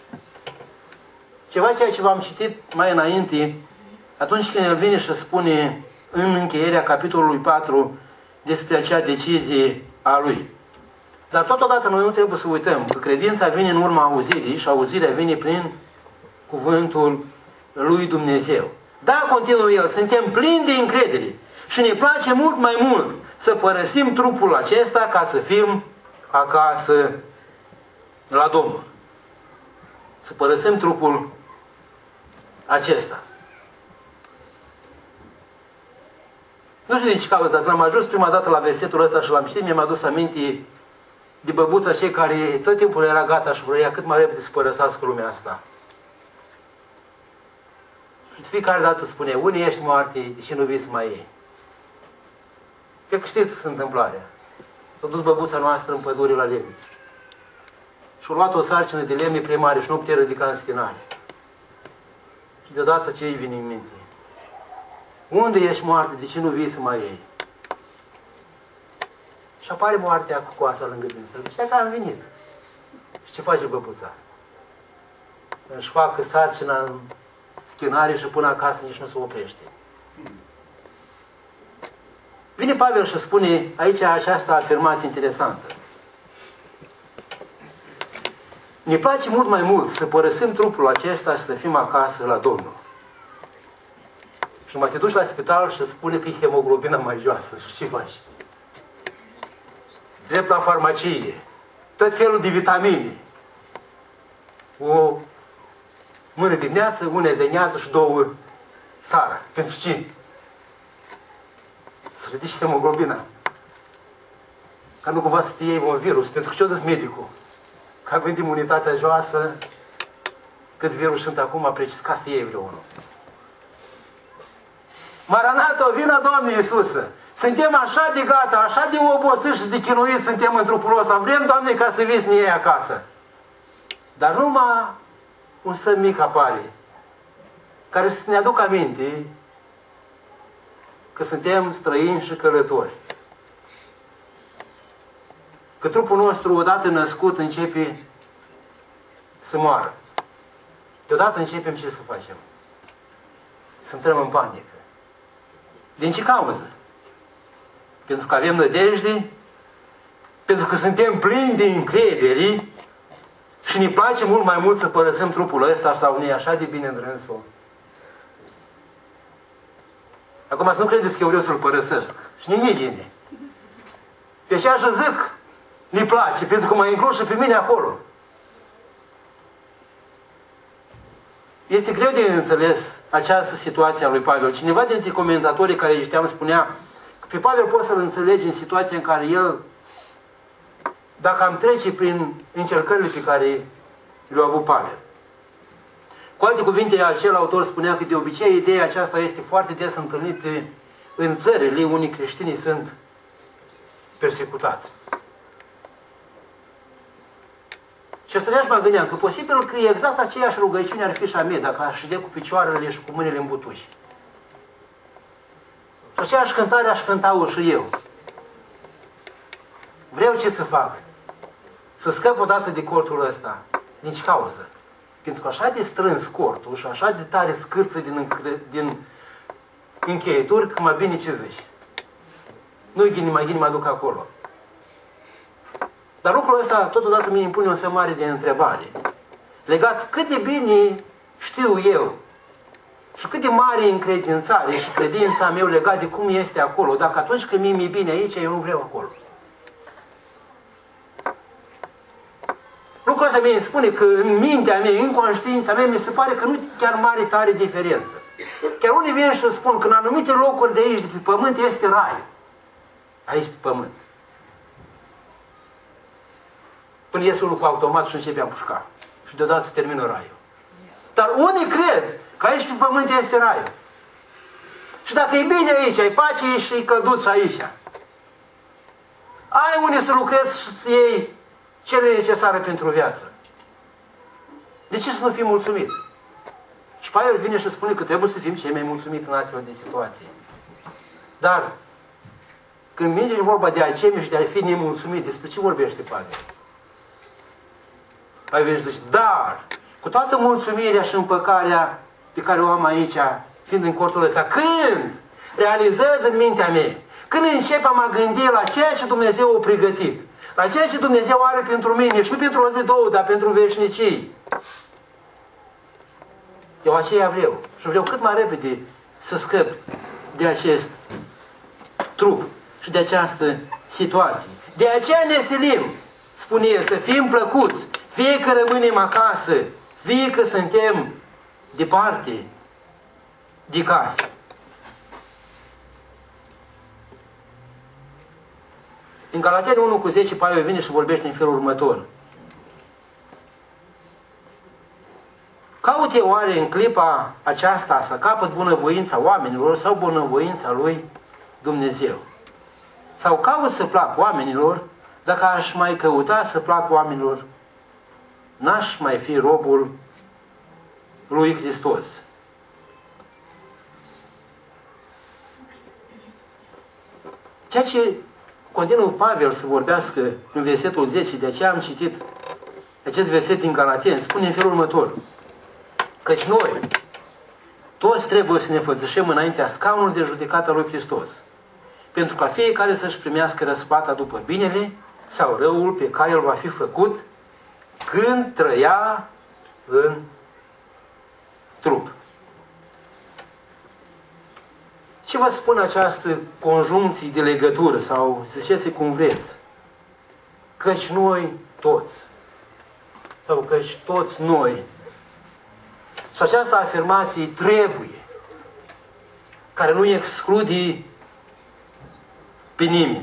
Ceva ceea ce v-am citit mai înainte, atunci când el vine și spune în încheierea capitolului patru despre acea decizie a Lui. Dar totodată noi nu trebuie să uităm că credința vine în urma auzirii și auzirea vine prin cuvântul lui Dumnezeu. Da, continuă el, suntem plini de încredere și ne place mult mai mult să părăsim trupul acesta ca să fim acasă la Domnul. Să părăsim trupul acesta. Nu știu de ce cauză, dar când am ajuns prima dată la versetul ăsta și l-am citit, mi-am adus aminte de băbuța cei care tot timpul era gata și vrea cât mai repede să părăsească lumea asta. Și fiecare dată spune, unii ești moarte, deși nu vii să mai iei. Cred că știți întâmplarea. S-a dus băbuța noastră în pădure la lemne. Și-a luat o sarcină de lemne prea mare și nu putea ridica în schinare. Și deodată ce îi vine în minte? Unde ești moarte, de ce nu vii să mai iei? Și apare moartea cu coasa lângă dânsă. Zicea că am venit. Și ce face băbuța? Își facă sarcina în schinare și până acasă nici nu se oprește. Vine Pavel și spune aici această afirmație interesantă. Ne place mult mai mult să părăsim trupul acesta și să fim acasă la Domnul. Și mai te duci la spital și spune că e hemoglobina mai joasă. Și ce faci? Drept la farmacie. Tot felul de vitamine. O mână dimineață, una de neață și două seara. Pentru ce? Să ridici hemoglobina. Ca nu cumva să te iei un virus. Pentru că ce-o zis medicul? Că având imunitatea joasă, cât virus sunt acum, a precis ca să te iei vreunul. Maranată, vină Doamne Iisusă! Suntem așa de gata, așa de obosiți și de chinuiți suntem în trupul ăsta. Vrem, Doamne, ca să vii să ne iei acasă. Dar numai un semn mic apare, care să ne aducă aminte că suntem străini și călători. Că trupul nostru, odată născut, începe să moară. Deodată începem ce să facem? Să intrăm în panică. Din ce cauză? Pentru că avem nădejde, pentru că suntem plini de încredere și ne place mult mai mult să părăsim trupul ăsta sau ne așa de bine îndrânsul. Acum să nu credeți că eu vreau să-l părăsesc. Și nimic vine. Deci așa zic, ne place, pentru că mă încroșă pe mine acolo. Este greu de înțeles această situație a lui Pavel. Cineva dintre comentatorii care îi știam spunea că pe Pavel poți să-l înțelegi în situația în care el, dacă am trece prin încercările pe care le-a avut Pavel. Cu alte cuvinte, acel autor spunea că de obicei ideea aceasta este foarte des întâlnită în țările unde creștinii sunt persecutați. Și stăteam și mă gândeam că posibil că exact aceeași rugăciune ar fi și a mea, dacă aș ședea cu picioarele și cu mâinile în butuși. Și aceeași cântare aș cânta-o și eu. Vreau ce să fac? Să scăp odată de cortul ăsta. Din ce cauză? Pentru că așa de strâns cortul și așa de tare scârță din, din încheieturi, că mai bine ce zici. Nu-i ghini, mai ghini, mă duc acolo. Dar lucrul ăsta totodată mi impune o semn mare de întrebare. Legat cât de bine știu eu și cât de mare e încredințare și credința mea legat de cum este acolo, dacă atunci când mi-e bine aici, eu nu vreau acolo. Lucrul ăsta mi spune că în mintea mea, în conștiința mea, mi se pare că nu chiar mare tare diferență. Chiar unii vin și spun că în anumite locuri de aici, de pe pământ, este raiul. Aici pe pământ. Până ies unul cu automat și începe a pușca. Și deodată se termină raiul. Dar unii cred că aici pe pământ este raiul. Și dacă e bine aici, ai pace și e călduț aici. Ai unde să lucrezi și să iei cele necesare pentru viață. De ce să nu fii mulțumit? Și Pavel vine și spune că trebuie să fim cei mai mulțumit în astfel de situații. Dar când merge vorba de a cemi și de a fi nemulțumit, despre ce vorbește Pavel? Pavel zice, dar cu toată mulțumirea și împăcarea pe care o am aici, fiind în cortul ăsta, când realizez în mintea mea Când încep a mă gândi la ceea ce Dumnezeu a pregătit, la ceea ce Dumnezeu are pentru mine și nu pentru o zi, două, dar pentru veșnicii. Eu aceea vreau. Și vreau cât mai repede să scăp de acest trup și de această situație. De aceea ne silim, spune el, să fim plăcuți, fie că rămânem acasă, fie că suntem departe de casă. În Galateni unu cu zece, Pavel vine și vorbește în felul următor. Caute oare în clipa aceasta să capăt bunăvoința oamenilor sau bunăvoința lui Dumnezeu? Sau caut să plac oamenilor? Dacă aș mai căuta să plac oamenilor, n-aș mai fi robul lui Hristos. Ceea ce continuă Pavel să vorbească în versetul zece, de aceea am citit acest verset din Galateni, spune în felul următor. Căci noi, toți trebuie să ne fățășăm înaintea scaunului de judecată a lui Hristos, pentru ca fiecare să-și primească răsplata după binele sau răul pe care îl va fi făcut când trăia în trup. Ce vă spune această conjuncție de legătură, sau ziceți cum vreți? Căci noi toți, sau căci toți noi. Și această afirmație trebuie, care nu exclude pe nimeni.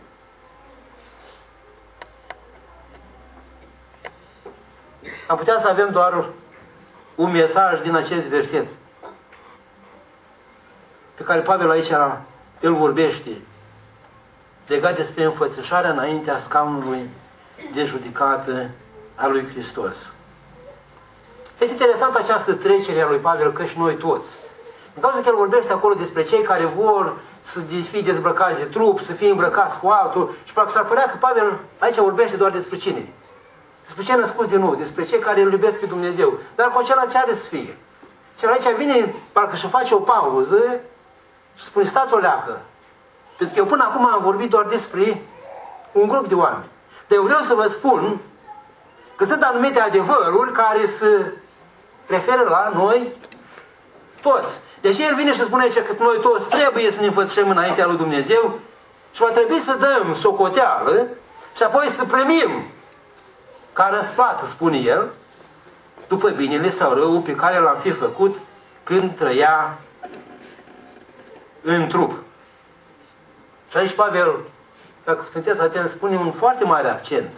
Am putea să avem doar un mesaj din acest verset, pe care Pavel aici îl vorbește, legat despre înfățișarea înaintea scaunului de judecată a lui Hristos. Este interesant această trecere a lui Pavel, că și noi toți. În cauza că el vorbește acolo despre cei care vor să fie dezbrăcați de trup, să fie îmbrăcați cu altul, și parcă s-ar părea că Pavel aici vorbește doar despre cine? Despre cei născuți din nou, despre cei care îl iubesc pe Dumnezeu. Dar cu acela ce are să fie? Și aici vine, parcă și face o pauză și spune, stați o leacă. Pentru că eu până acum am vorbit doar despre un grup de oameni. Dar eu vreau să vă spun că sunt anumite adevăruri care se referă la noi toți. Deci el vine și spune aici că noi toți trebuie să ne înfățișăm înaintea lui Dumnezeu și va trebui să dăm socoteală și apoi să primim ca răsplată, spune el, după binele sau răul pe care l-am fi făcut când trăia în trup. Și aici Pavel, dacă sunteți atenți, spune un foarte mare accent.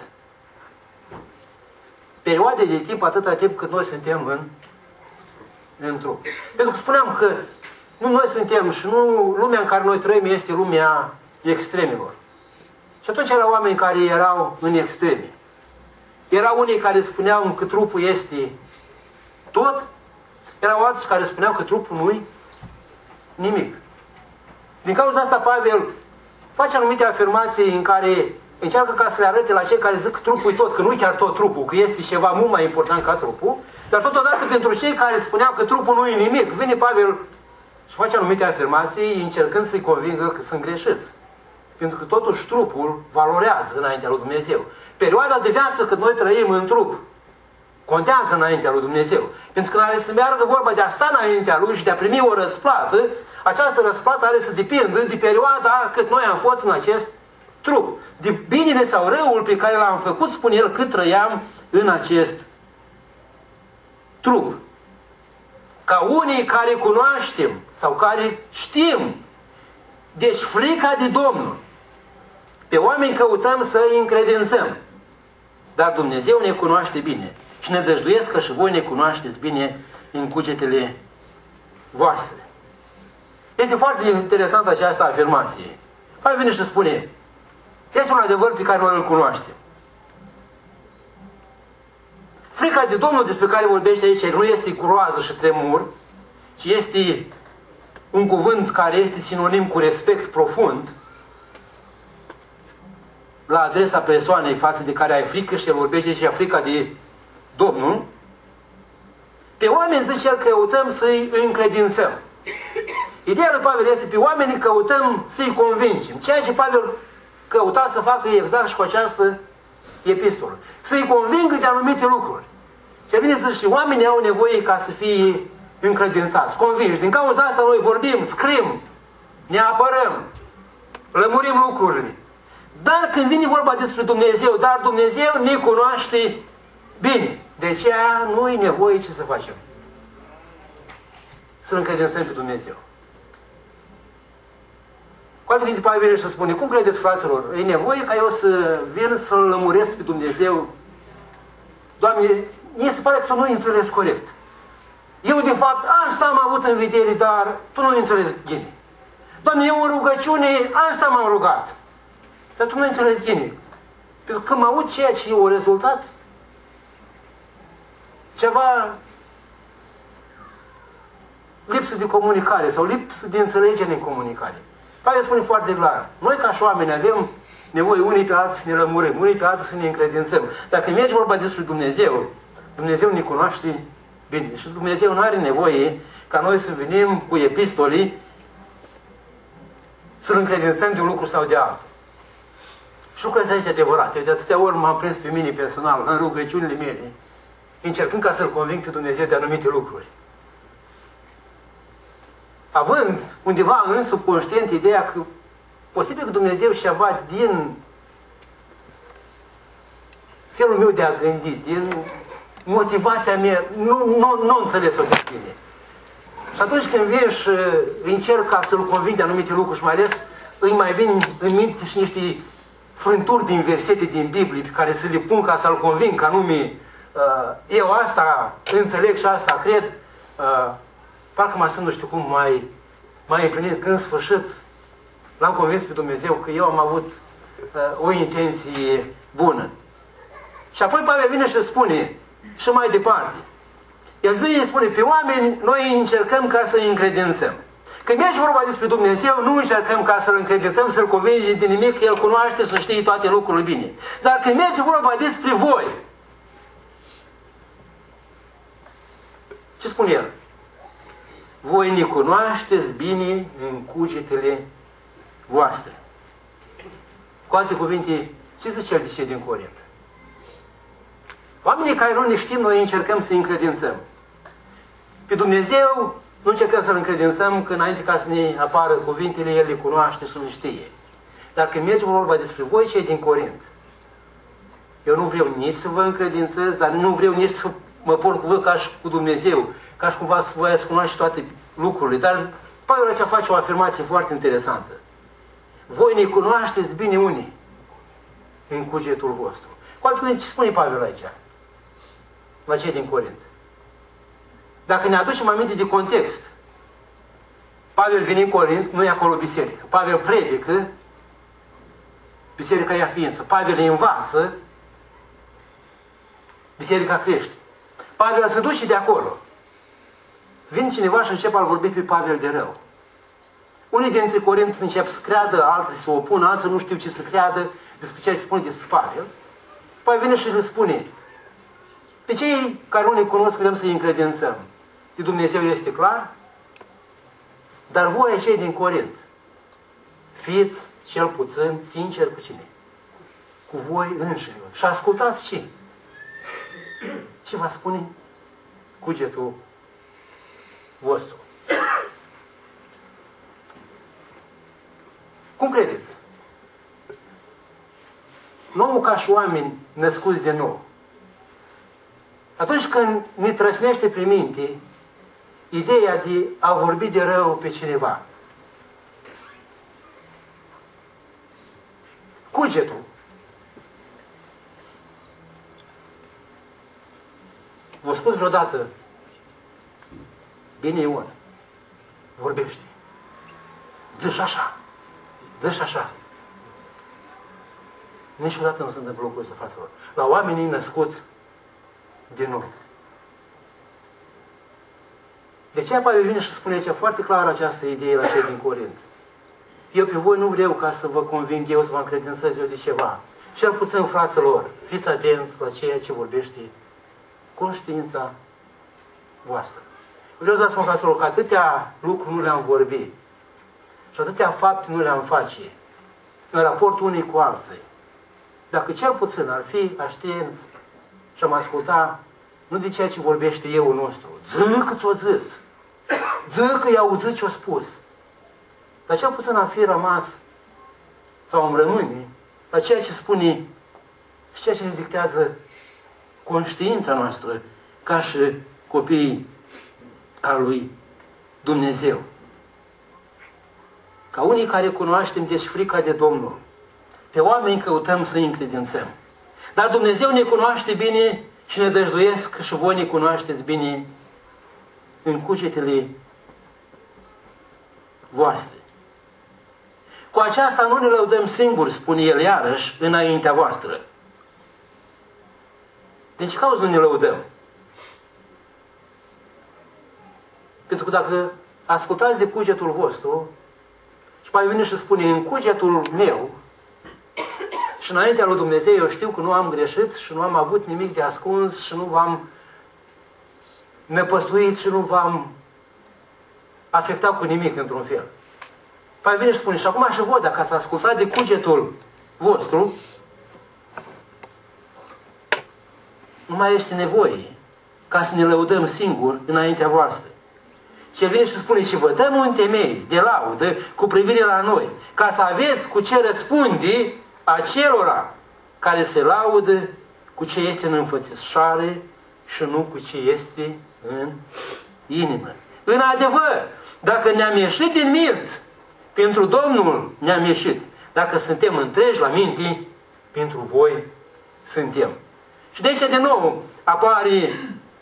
Perioade de timp, atâta timp cât noi suntem în, în trup. Pentru că spuneam că nu noi suntem și nu lumea în care noi trăim este lumea extremelor. Și atunci erau oameni care erau în extreme. Erau unii care spuneau că trupul este tot, erau alții care spuneau că trupul nu-i nimic. Din cauza asta Pavel face anumite afirmații în care încearcă ca să le arate la cei care zic că trupul e tot, că nu e chiar tot trupul, că este ceva mult mai important ca trupul, dar totodată pentru cei care spuneau că trupul nu e nimic, vine Pavel și face anumite afirmații încercând să-i convingă că sunt greșiți. Pentru că totuși trupul valorează înaintea lui Dumnezeu. Perioada de viață cât noi trăim în trup contează înaintea lui Dumnezeu. Pentru că când are să meargă vorba de a sta înaintea lui și de a primi o răsplată, această răsplată are să depindă de perioada cât noi am fost în acest trup. De binele sau răul pe care l-am făcut, spune el, cât trăiam în acest trup. Ca unii care cunoaștem sau care știm, deci frica de Domnul, pe oameni căutăm să îi încredințăm. Dar Dumnezeu ne cunoaște bine și ne dăjduiesc că și voi ne cunoașteți bine în cugetele voastre. Este foarte interesantă această afirmație. Hai vine și spune, este un adevăr pe care noi îl cunoaștem. Frica de Domnul despre care vorbește aici nu este groază și tremur, ci este un cuvânt care este sinonim cu respect profund la adresa persoanei față de care ai frică și el vorbește și frica de Domnul. Pe oameni, zice el, căutăm să-i încredințăm. Ideea lui Pavel este pe oamenii căutăm să-i convingem. Ceea ce Pavel căuta să facă exact și cu această epistolă. Să-i convingă de anumite lucruri. Și vine să și oamenii au nevoie ca să fie încredințați, convinși. Din cauza asta noi vorbim, scriem, ne apărăm, lămurim lucrurile. Dar când vine vorba despre Dumnezeu, dar Dumnezeu ne cunoaște bine. De aceea nu e nevoie ce să facem. Să încredințăm pe Dumnezeu. Cu alte cuvinte, Pavel vine și spune, cum credeți, fraților, e nevoie ca eu să vin să-L lămuresc pe Dumnezeu? Doamne, mie se pare că Tu nu i înțeles corect. Eu, de fapt, asta am avut în vedere, dar Tu nu i înțeles bine. Doamne, eu în rugăciune, asta m-am rugat. Dar Tu nu i înțeles bine. Pentru că mă aud ceea ce o rezultat ceva lipsă de comunicare sau lipsă de înțelegere în comunicare. Pavel spune foarte clar, noi ca și oameni avem nevoie unii pe alții să ne lămurim, unii pe alții să ne încredințăm. Dacă mergi vorba despre Dumnezeu, Dumnezeu ne cunoaște bine. Și Dumnezeu nu are nevoie ca noi să venim cu epistolii să-L încredințăm de un lucru sau de altul. Și lucrul ăsta este adevărat. Eu de atâtea ori m-am prins pe mine personal, în rugăciunile mele, încercând ca să-L conving pe Dumnezeu de anumite lucruri. Având undeva în subconștient ideea că posibil că Dumnezeu ceva din felul meu de a gândi, din motivația mea, nu, nu, nu înțeles-o de bine. Și atunci când vin și încerc ca să-L conving de anumite lucruri și mai ales îi mai vin în minte și niște frânturi din versete din Biblie pe care să le pun ca să-L conving, că anume eu asta înțeleg și asta cred, parcă mă simt, nu știu cum, mai, mai împlinit, că în sfârșit l-am convins pe Dumnezeu că eu am avut uh, o intenție bună. Și apoi Pavel vine și spune, și mai departe, el vine și spune, pe oameni noi încercăm ca să-i încredințăm. Când mergi vorba despre Dumnezeu, nu încercăm ca să-L încredințăm, să-L convingem de nimic, că El cunoaște, să știe toate lucrurile bine. Dar când mergi vorba despre voi, ce spune El? Voi ne cunoașteți bine în cugetele voastre. Cu alte cuvinte, ce zice el de ce din Corint? Oamenii care nu ne știm, noi încercăm să-i încredințăm. Pe Dumnezeu nu încercăm să-L încredințăm, că înainte ca să ne apară cuvintele, El le cunoaște și le știe. Dar când merge vorba despre voi, cei din Corint, eu nu vreau nici să vă încredințez, dar nu vreau nici să mă port cu voi ca și cu Dumnezeu, ca și cumva să vă cunoaște toate lucrurile. Dar Pavel aici face o afirmație foarte interesantă. Voi ne cunoașteți bine unii în cugetul vostru. Cu alte cuvinte, ce spune Pavel aici? La cei din Corint. Dacă ne aducem aminte de context, Pavel vine în Corint, nu e acolo biserică. Pavel predică, biserica ia ființă. Pavel îi învață, biserica crește. Pavel se duce de acolo. Vine cineva și începe a vorbi pe Pavel de rău. Unii dintre Corint încep să creadă, alții să opună, alții nu știu ce să creadă despre ce se spune despre Pavel. Și Pavel vine și le spune, pe cei care nu ne cunosc vrem să-i încredințăm. De Dumnezeu este clar, dar voi, cei din Corint, fiți cel puțin sinceri cu cine? Cu voi înșivă. Și ascultați ce? Ce va spune cugetul vostru? Cum credeți? Nouă ca și oameni născuți de nou. Atunci când ne trăsnește prin minte ideea de a vorbi de rău pe cineva, cugetul v-a spus vreodată, bine Ion, vorbește. Zici așa. Zici așa. Niciodată nu se întâmplă lucrul ăsta, fraților. La oamenii născuți din nou. De ce Pavel vine și spune aici foarte clar această idee la cei din Corint? Eu pe voi nu vreau ca să vă conving eu, să vă încredințez eu de ceva. Cel puțin, fraților, fiți atenți la ceea ce vorbește conștiința voastră. Vreau să spun, fraților, că atâtea lucruri nu le-am vorbit și atâtea fapte nu le-am face în raport unii cu alții. Dacă cel puțin ar fi aștienți și am asculta nu de ceea ce vorbește eu nostru, zic că ți-o zis, zic că i-au zis ce-o spus, dar cel puțin am fi rămas sau am rămâne la ceea ce spune și ceea ce ne dictează conștiința noastră ca și copiii al lui Dumnezeu. Ca unii care cunoaștem deci frica de Domnul, pe oameni căutăm să încredințăm. Dar Dumnezeu ne cunoaște bine și ne dăjduiesc și voi ne cunoașteți bine în cugetele voastre. Cu aceasta nu ne lăudăm singuri, spune el iarăși, înaintea voastră. De ce cauză nu ne lăudăm? Pentru că dacă ascultați de cugetul vostru și mai vine și spune, în cugetul meu și înaintea lui Dumnezeu eu știu că nu am greșit și nu am avut nimic de ascuns și nu v-am năpăstuit și nu v-am afectat cu nimic într-un fel. Mai vine și spune, și acum și voi, dacă ați ascultat de cugetul vostru, nu mai este nevoie ca să ne lăudăm singuri înaintea voastră. Și vine și spune, și vă dăm un temei de laudă cu privire la noi, ca să aveți cu ce răspunde acelora care se laudă cu ce este în înfățișare și nu cu ce este în inimă. În adevăr, dacă ne-am ieșit din minți, pentru Domnul ne-am ieșit. Dacă suntem întregi la minte, pentru voi suntem. Și de aici, de nou, apare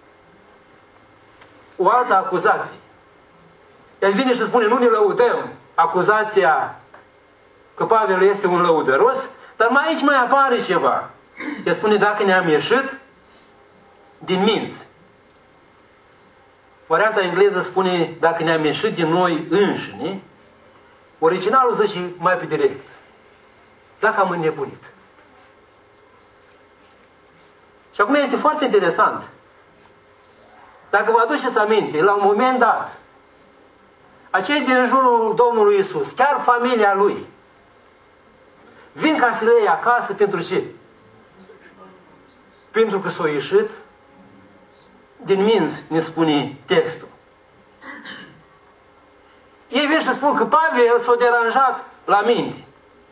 o altă acuzație. El vine și spune, nu ne lăudăm acuzația că Pavel este un lăudăros, dar mai aici mai apare ceva. El spune, dacă ne-am ieșit din minți. Varianta engleză spune, dacă ne-am ieșit din noi înșine. Originalul zice mai pe direct. Dacă am înnebunit. Și acum este foarte interesant. Dacă vă aduceți aminte, la un moment dat, acei din jurul Domnului Iisus, chiar familia Lui, vin ca să le iei acasă pentru ce? Pentru că s-au ieșit din minți, ne spune textul. Ei vin și spun că Pavel s-a deranjat la minte.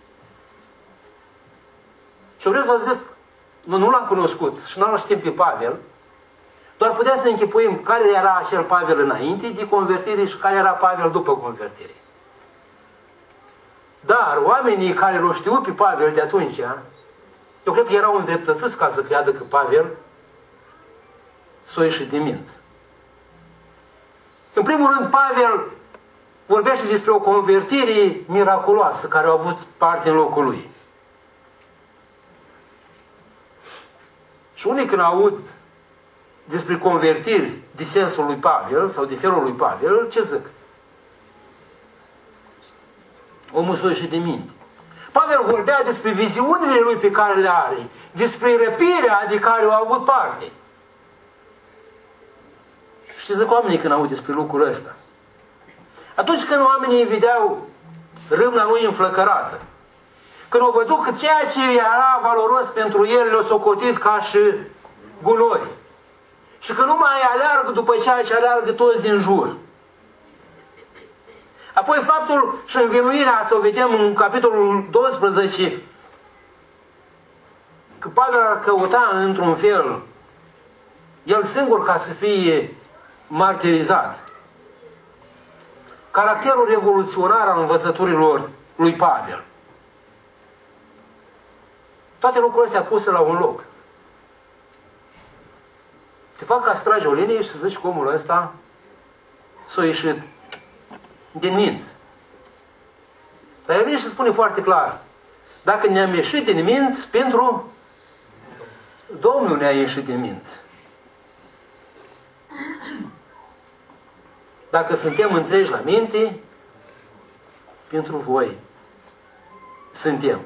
Și vreau să vă zic, nu, nu l-am cunoscut și nu l știm pe Pavel, doar puteți să ne închipuim care era acel Pavel înainte de convertire și care era Pavel după convertire. Dar oamenii care l-au știut pe Pavel de atunci, eu cred că erau îndreptățiți ca să creadă că Pavel s-a ieșit din minți. În primul rând, Pavel vorbește despre o convertire miraculoasă care a avut parte în locul lui. Și unii când aud despre convertiri de sensul lui Pavel sau de felul lui Pavel, ce zic? Omul s-a ieșit de minte. Pavel vorbea despre viziunile lui pe care le are, despre răpirea de care au avut parte. Și zic oamenii când aud despre lucrul ăsta. Atunci când oamenii îi vedeau râmna lui înflăcărată, când au văzut că ceea ce era valoros pentru el le-a socotit ca și gunoi, și că nu mai aleargă după ceea ce aleargă toți din jur. Apoi faptul și învinuirea, să o vedem în capitolul doisprezece, că Pavel ar căuta într-un fel el singur ca să fie martirizat. Caracterul revoluționar al învățăturilor lui Pavel. Toate lucrurile astea puse la un loc. Te fac ca să tragi o linie și să zici că omul ăsta s-a ieșit din minți. Dar el vine și spune foarte clar, dacă ne-am ieșit din minți, pentru Domnul ne-a ieșit din minți. Dacă suntem întregi la minte, pentru voi suntem.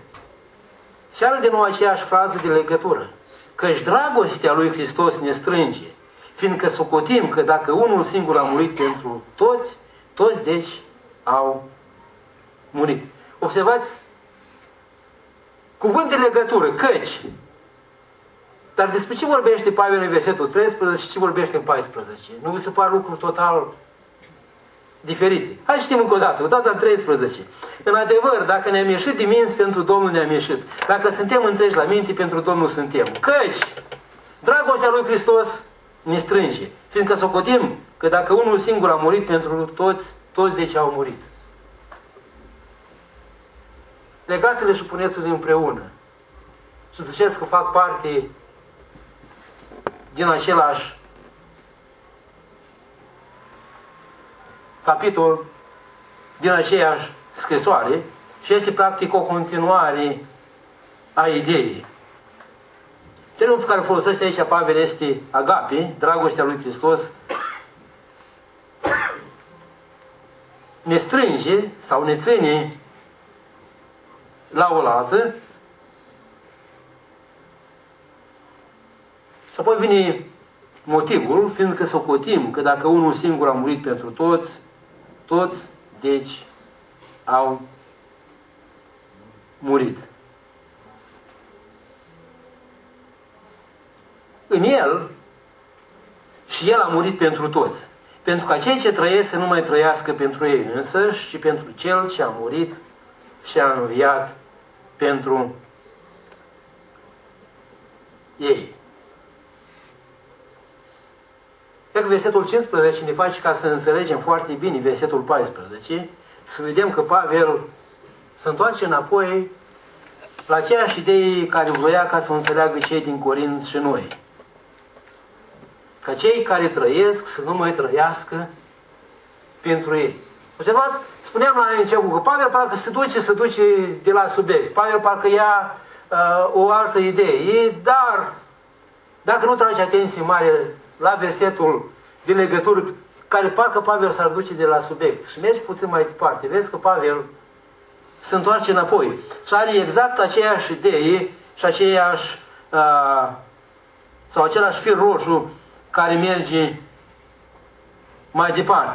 Și are de nou aceeași frază de legătură. Căci dragostea lui Hristos ne strânge Fiindcă socotim că dacă unul singur a murit pentru toți, toți deci au murit. Observați cuvânt de legătură, căci. Dar despre ce vorbește Pavel în versetul treisprezece și ce vorbește în paisprezece? Nu vi se par lucruri total diferite? Hai să știm încă o dată. Uitați în treisprezece. În adevăr, dacă ne-am ieșit din minți, pentru Domnul ne-am ieșit. Dacă suntem întregi la minte, pentru Domnul suntem. Căci dragostea lui Hristos ne strânge. Fiindcă socotim că dacă unul singur a murit pentru toți, toți deci au murit. Legați-le și puneți-le împreună. Și ziceți că fac parte din același capitol, din aceeași scrisoare și este practic o continuare a ideii. Termenul pe care folosește aici Pavel este agape, dragostea lui Hristos, ne strânge sau ne ține la oaltă. Și apoi vine motivul, fiindcă socotim că dacă unul singur a murit pentru toți, toți, deci, au murit. În el, și el a murit pentru toți. Pentru ca cei ce trăiesc să nu mai trăiască pentru ei însăși, ci pentru cel ce a murit și a înviat pentru ei. Cred că versetul cincisprezece ne face ca să înțelegem foarte bine versetul paisprezece, să vedem că Pavel se întoarce înapoi la aceeași idee care vroia ca să o înțeleagă cei din Corint și noi. Ca cei care trăiesc să nu mai trăiască pentru ei. Observați, spuneam la început că Pavel parcă se duce, se duce de la subiect. Pavel parcă ia uh, o altă idee. Dar, dacă nu tragi atenție mare la versetul de legătură, care parcă Pavel s-ar duce de la subiect și mergi puțin mai departe, vezi că Pavel se întoarce înapoi și are exact aceeași idee și aceeași uh, sau același fir roșu care merge mai departe.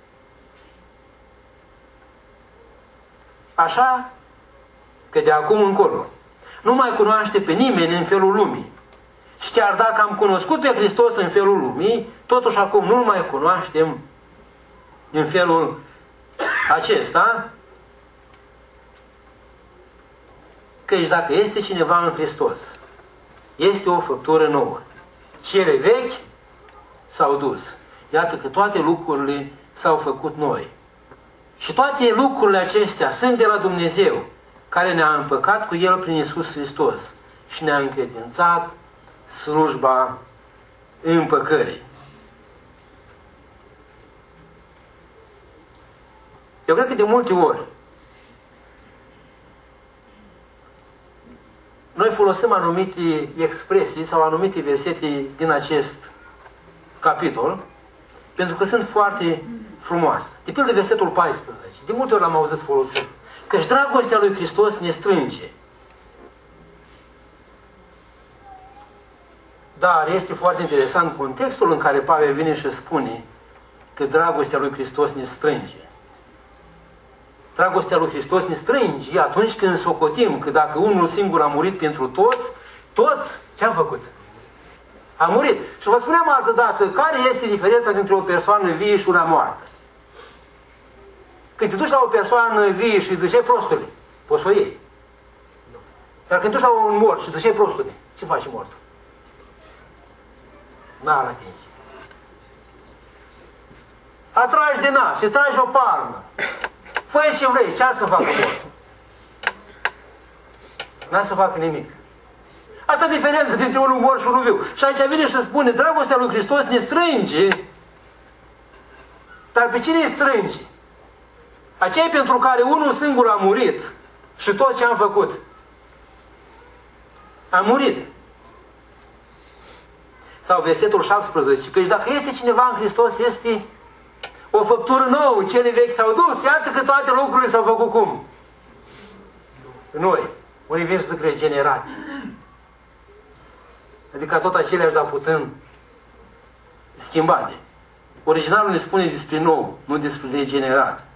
Așa că de acum încolo nu mai cunoaște pe nimeni în felul lumii. Și chiar dacă am cunoscut pe Hristos în felul lumii, totuși acum nu-L mai cunoaștem în felul acesta. Căci dacă este cineva în Hristos, este o făptură nouă. Cele vechi s-au dus. Iată că toate lucrurile s-au făcut noi. Și toate lucrurile acestea sunt de la Dumnezeu, care ne-a împăcat cu El prin Iisus Hristos și ne-a încredințat slujba împăcării. Eu cred că de multe ori noi folosim anumite expresii sau anumite versete din acest capitol pentru că sunt foarte frumoase. De pildă versetul paisprezece. De multe ori l-am auzit folosit. Căci dragostea lui Hristos ne strânge. Dar este foarte interesant contextul în care Pavel vine și spune că dragostea lui Hristos ne strânge. Dragostea lui Hristos ne strânge atunci când socotim că dacă unul singur a murit pentru toți, toți ce-am făcut? A murit. Și vă spuneam altă dată, care este diferența dintre o persoană vie și una moartă? Când te duci la o persoană vie și zici, prostule, poți să o iei. Dar când te duci la un mort și zici, prostule, ce faci mortul? N-ar atinge. Atragi de nas, se tragi o palmă. Fă ce vrei, ce să facă mortul? N-a să facă nimic. Asta e diferența dintre unul mort și unul viu. Și aici vine și spune, dragostea lui Hristos ne strânge, dar pe cine îi strânge? Aceia pentru care unul singur a murit și tot ce am făcut. A murit. Sau versetul șaptesprezece, căci dacă este cineva în Hristos, este o făptură nouă, cele vechi s-au dus, iată că toate lucrurile s-au făcut cum? Noi, unii vin să zic regenerate. Adică tot aceleași, dar puțin schimbate. Originalul ne spune despre nou, nu despre regenerat.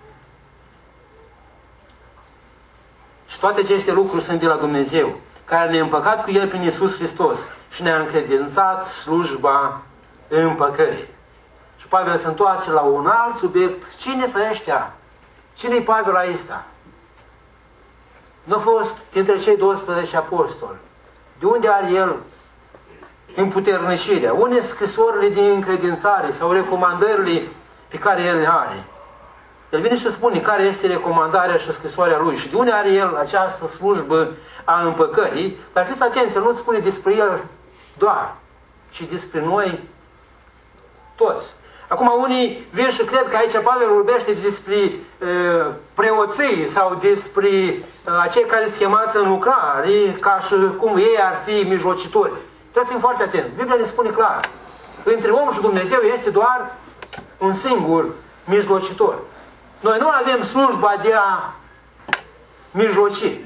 Și toate aceste lucruri sunt de la Dumnezeu, care ne-a împăcat cu El prin Iisus Hristos și ne-a încredințat slujba împăcării. Și Pavel se întoarce la un alt subiect. Cine sunt ăștia? Cine-i Pavel aici? Nu a fost dintre cei doisprezece apostoli. De unde are el împuternicirea? Unde sunt scrisorile de încredințare sau recomandările pe care el le are? El vine și spune care este recomandarea și scrisoarea lui și de unde are el această slujbă a împăcării, dar fiți atenți, el nu spune despre el doar, ci despre noi toți. Acum unii vin și cred că aici Pavel vorbește despre uh, preoții sau despre uh, acei care se chemați în lucrare, ca și cum ei ar fi mijlocitori. Trebuie să fim foarte atenți. Biblia ne spune clar. Între om și Dumnezeu este doar un singur mijlocitor. Noi nu avem slujba de a mijloci.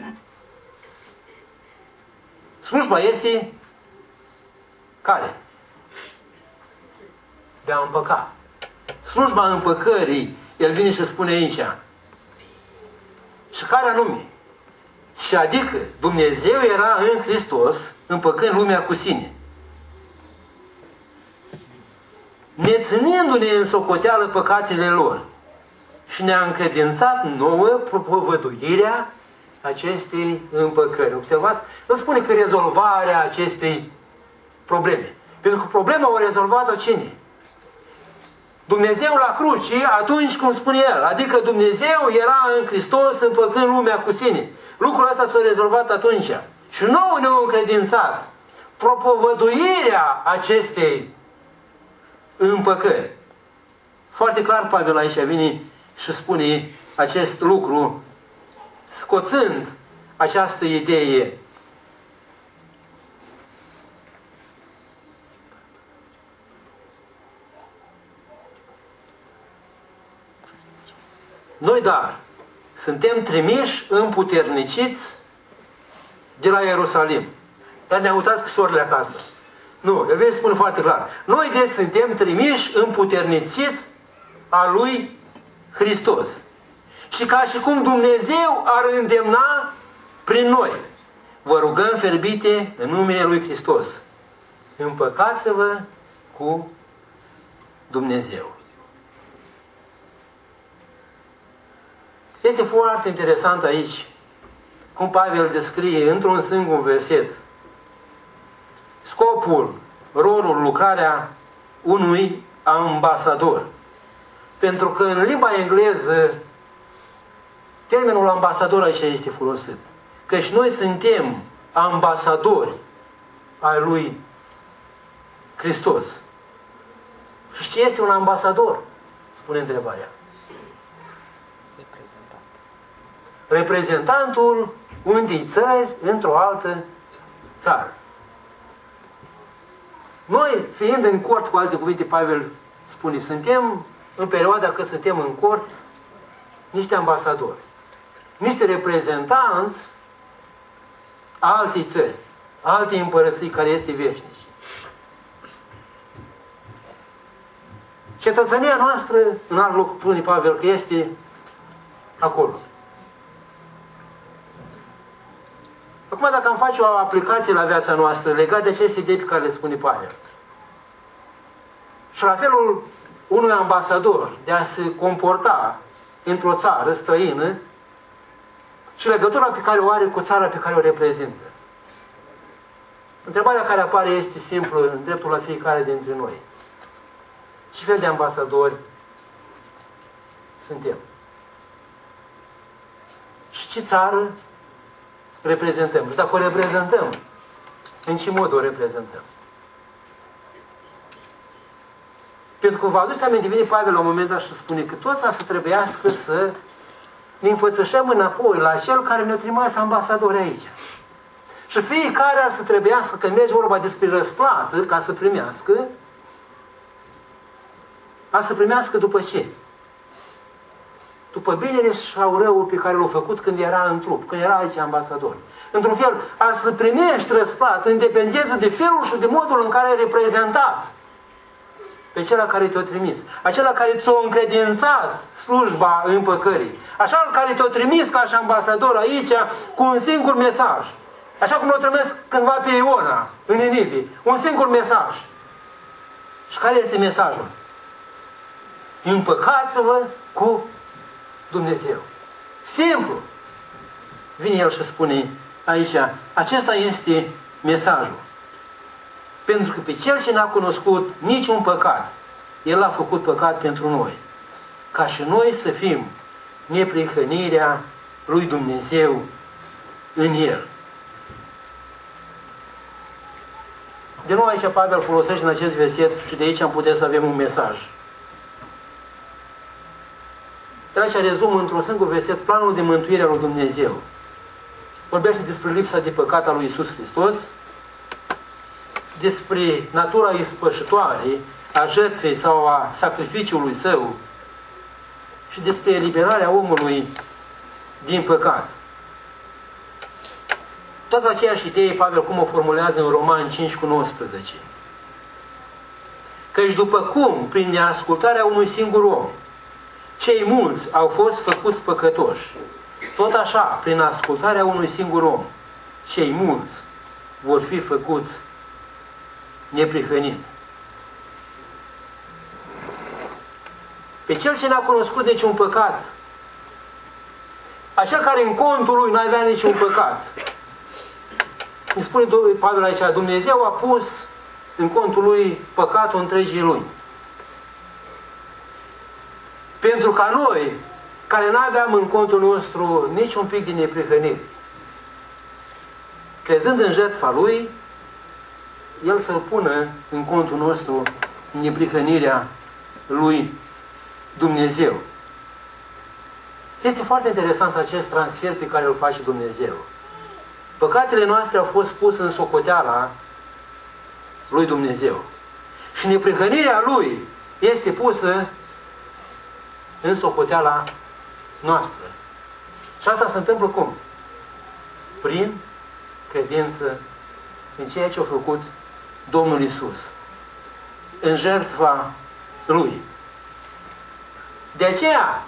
Slujba este care? De a împăca. Slujba împăcării, el vine și spune aici. Și care anume? Și adică Dumnezeu era în Hristos, împăcând lumea cu sine. Neținându-ne în socoteală păcatele lor. Și ne-a încredințat nouă propovăduirea acestei împăcări. Observați? Nu spune că rezolvarea acestei probleme. Pentru că problema o rezolvat-o cine? Dumnezeu la cruce, atunci cum spune el, adică Dumnezeu era în Hristos împăcând lumea cu sine. Lucrul ăsta s-a rezolvat atunci. Și nouă ne-a încredințat propovăduirea acestei împăcări. Foarte clar Pavel aici vine și spune acest lucru, scoțând această idee. Noi, dar, suntem trimiși împuterniciți de la Ierusalim. Dar ne-am uitat scrisorile acasă. Nu, el vine să spune foarte clar. Noi, deci, suntem trimiși împuterniciți a lui Hristos. Și ca și cum Dumnezeu ar îndemna prin noi, vă rugăm ferbite în numele lui Hristos. Împăcați-vă cu Dumnezeu. Este foarte interesant aici cum Pavel descrie într-un singur verset scopul, rolul, lucrarea unui ambasador. Pentru că în limba engleză termenul ambasador aici este folosit. Căci noi suntem ambasadori ai lui Hristos. Și ce este un ambasador? Spune întrebarea. Reprezentant. Reprezentantul unei țări într-o altă țară. Noi, fiind în cort, cu alte cuvinte, Pavel spune, suntem în perioada că suntem în cort niște ambasadori, niște reprezentanți a altei țări, a altei împărății care este veșnici. Cetățenia noastră, în alt loc spune Pavel, că este acolo. Acum, dacă am face o aplicație la viața noastră legată de aceste idei pe care le spune Pavel, și la felul unui ambasador de a se comporta într-o țară străină și legătura pe care o are cu țara pe care o reprezintă. Întrebarea care apare este simplă în dreptul la fiecare dintre noi. Ce fel de ambasadori suntem? Și ce țară reprezentăm? Și dacă o reprezentăm, în ce mod o reprezentăm? Pentru că vă aduceți aminte, vine Pavel la un moment dat și spune că toți să trebuiască să ne înfățășăm înapoi la cel care ne-a trimis ambasadori aici. Și fiecare ar să trebuiască, când merge vorba despre răsplată, ca să primească, a să primească după ce? După binele sau răul pe care l-a făcut când era în trup, când era aici ambasador. Într-un fel, a să primești răsplată în dependență de felul și de modul în care ai reprezentat pe cel care te-a trimis. Acela care ți-a încredințat slujba împăcării. Așa care te-a trimis ca și ambasador aici cu un singur mesaj. Așa cum l-a trimis cândva pe Iona în Ninive. Un singur mesaj. Și care este mesajul? Împăcați-vă cu Dumnezeu. Simplu. Vine el și spune aici, acesta este mesajul. Pentru că pe cel ce n-a cunoscut niciun păcat, el a făcut păcat pentru noi. Ca și noi să fim neprihănirea lui Dumnezeu în el. De nou aici Pavel folosește în acest verset și de aici am putea să avem un mesaj. El aici rezumă într-un singur verset planul de mântuire a lui Dumnezeu. Vorbește despre lipsa de păcat a lui Iisus Hristos, despre natura ispășitoare a jertfei sau a sacrificiului său și despre eliberarea omului din păcat. Toți aceeași idee, Pavel, cum o formulează în Romani cinci cu nouăsprezece. Căci după cum, prin neascultarea unui singur om, cei mulți au fost făcuți păcătoși, tot așa, prin ascultarea unui singur om, cei mulți vor fi făcuți neprihănit. Pe cel ce n-a cunoscut niciun păcat, acel care în contul lui n-avea niciun păcat, îmi spune Pavel aici, Dumnezeu a pus în contul lui păcatul întregii lui. Pentru ca noi, care n-aveam în contul nostru niciun pic de neprihănire, crezând în jertfa lui, el să-l pună în contul nostru neprihănirea lui Dumnezeu. Este foarte interesant acest transfer pe care îl face Dumnezeu. Păcatele noastre au fost puse în socoteala lui Dumnezeu. Și neprihănirea lui este pusă în socoteala noastră. Și asta se întâmplă cum? Prin credință în ceea ce a făcut Domnul Iisus. În jertfa lui. De aceea,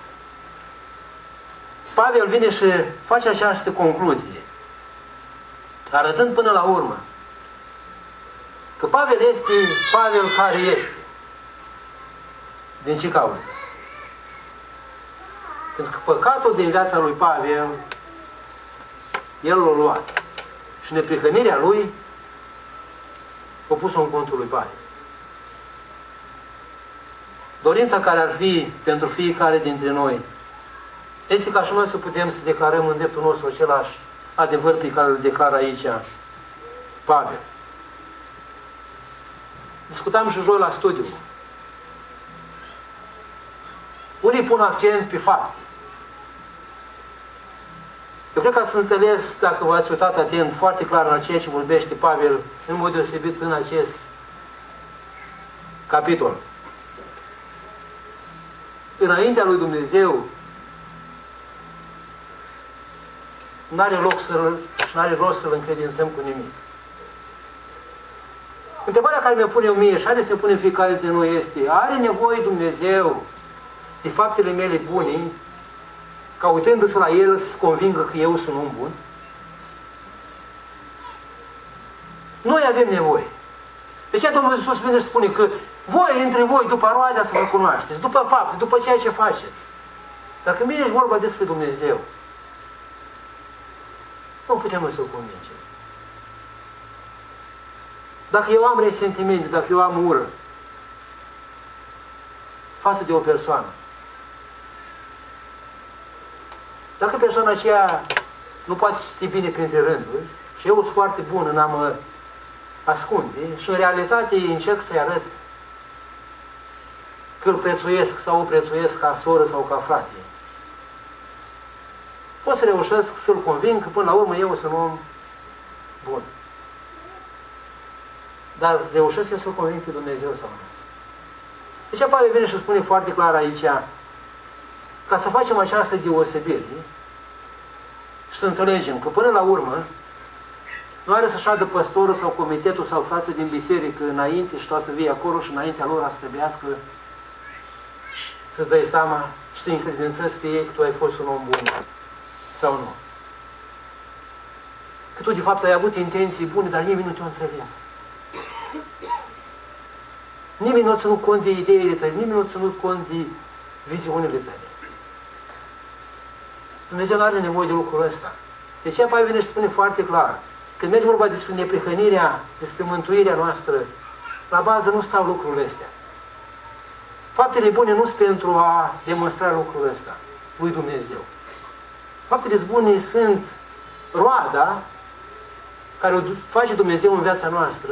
Pavel vine și face această concluzie, arătând până la urmă că Pavel este Pavel care este. Din ce cauză? Pentru că păcatul din viața lui Pavel, el l-a luat. Și neprihănirea lui a pus-o în contul lui Pavel. Dorința care ar fi pentru fiecare dintre noi este ca și noi să putem să declarăm în dreptul nostru același adevăr pe care îl declară aici Pavel. Discutam și joi la studiu. Unii pun accent pe fapte. Eu cred că ați înțeles, dacă v-ați uitat atent, foarte clar la ceea ce vorbește Pavel, în mod deosebit în acest capitol. Înaintea lui Dumnezeu n-are loc să-l, și n-are rost să-l încredințăm cu nimic. Întrebarea care mi-o pune eu mie, și haideți să ne punem fiecare dintre noi, este: are nevoie Dumnezeu de faptele mele bune, ca uitându-se la El să convingă că eu sunt un bun? Noi avem nevoie. De ce Domnul Iisus vine și spune că voi, între voi, după roadea să vă cunoașteți, după fapte, după ceea ce faceți. Dar când vine vorba despre Dumnezeu, nu putem să-L convingem. Dacă eu am resentimente, dacă eu am ură față de o persoană, dacă persoana aceea nu poate citi bine printre rânduri și eu sunt foarte bun în a mă ascunde și în realitate încerc să-i arăt că îl prețuiesc sau o prețuiesc ca soră sau ca frate, pot să reușesc să-l conving că până la urmă eu sunt un om bun. Dar reușesc eu să-l conving pe Dumnezeu sau nu? Deci Pavel vine și spune foarte clar aici, ca să facem această deosebire și să înțelegem că până la urmă Nu are să șadă păstorul sau comitetul sau frații din biserică înainte și tu să vii acolo și înaintea lor să trebuiască să-ți dai seama și să încredințezi pe ei că tu ai fost un om bun sau nu. Că tu de fapt ai avut intenții bune, dar nimeni nu te-a înțeles. Nimeni nu a ținut cont de ideile tale, nimeni nu a ținut cont de viziunile tale. Dumnezeu nu are nevoie de lucrul ăsta. De aceea Pavel vine și spune foarte clar, când merge vorba despre neprihănirea, despre mântuirea noastră, la bază nu stau lucrurile astea. Faptele bune nu sunt pentru a demonstra lucrul ăsta lui Dumnezeu. Faptele bune sunt roada care o face Dumnezeu în viața noastră,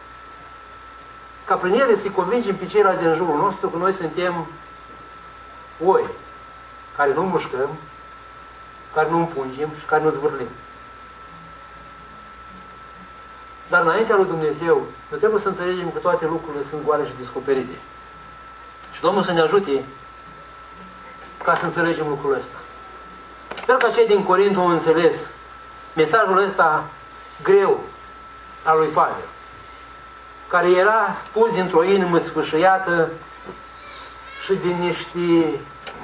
ca prin ele să-i convingem pe ceilalți din jurul nostru că noi suntem oi care nu mușcăm, care nu împungem și care nu zvârlim. Dar înaintea lui Dumnezeu, noi trebuie să înțelegem că toate lucrurile sunt goale și descoperite. Și Domnul să ne ajute ca să înțelegem lucrul ăsta. Sper că cei din Corint au înțeles mesajul ăsta greu al lui Pavel, care era spus dintr-o inimă sfâșiată și din niște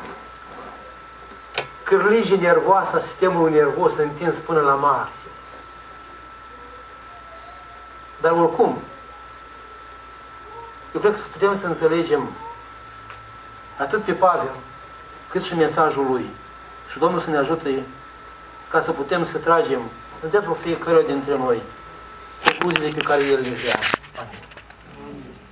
cârlige nervoase a sistemului nervos întins până la maxim. Dar oricum, eu cred că putem să înțelegem atât pe Pavel, cât și mesajul lui. Și Domnul să ne ajute ca să putem să tragem în dreptul fiecare dintre noi concluziile pe care El le vrea. Amin.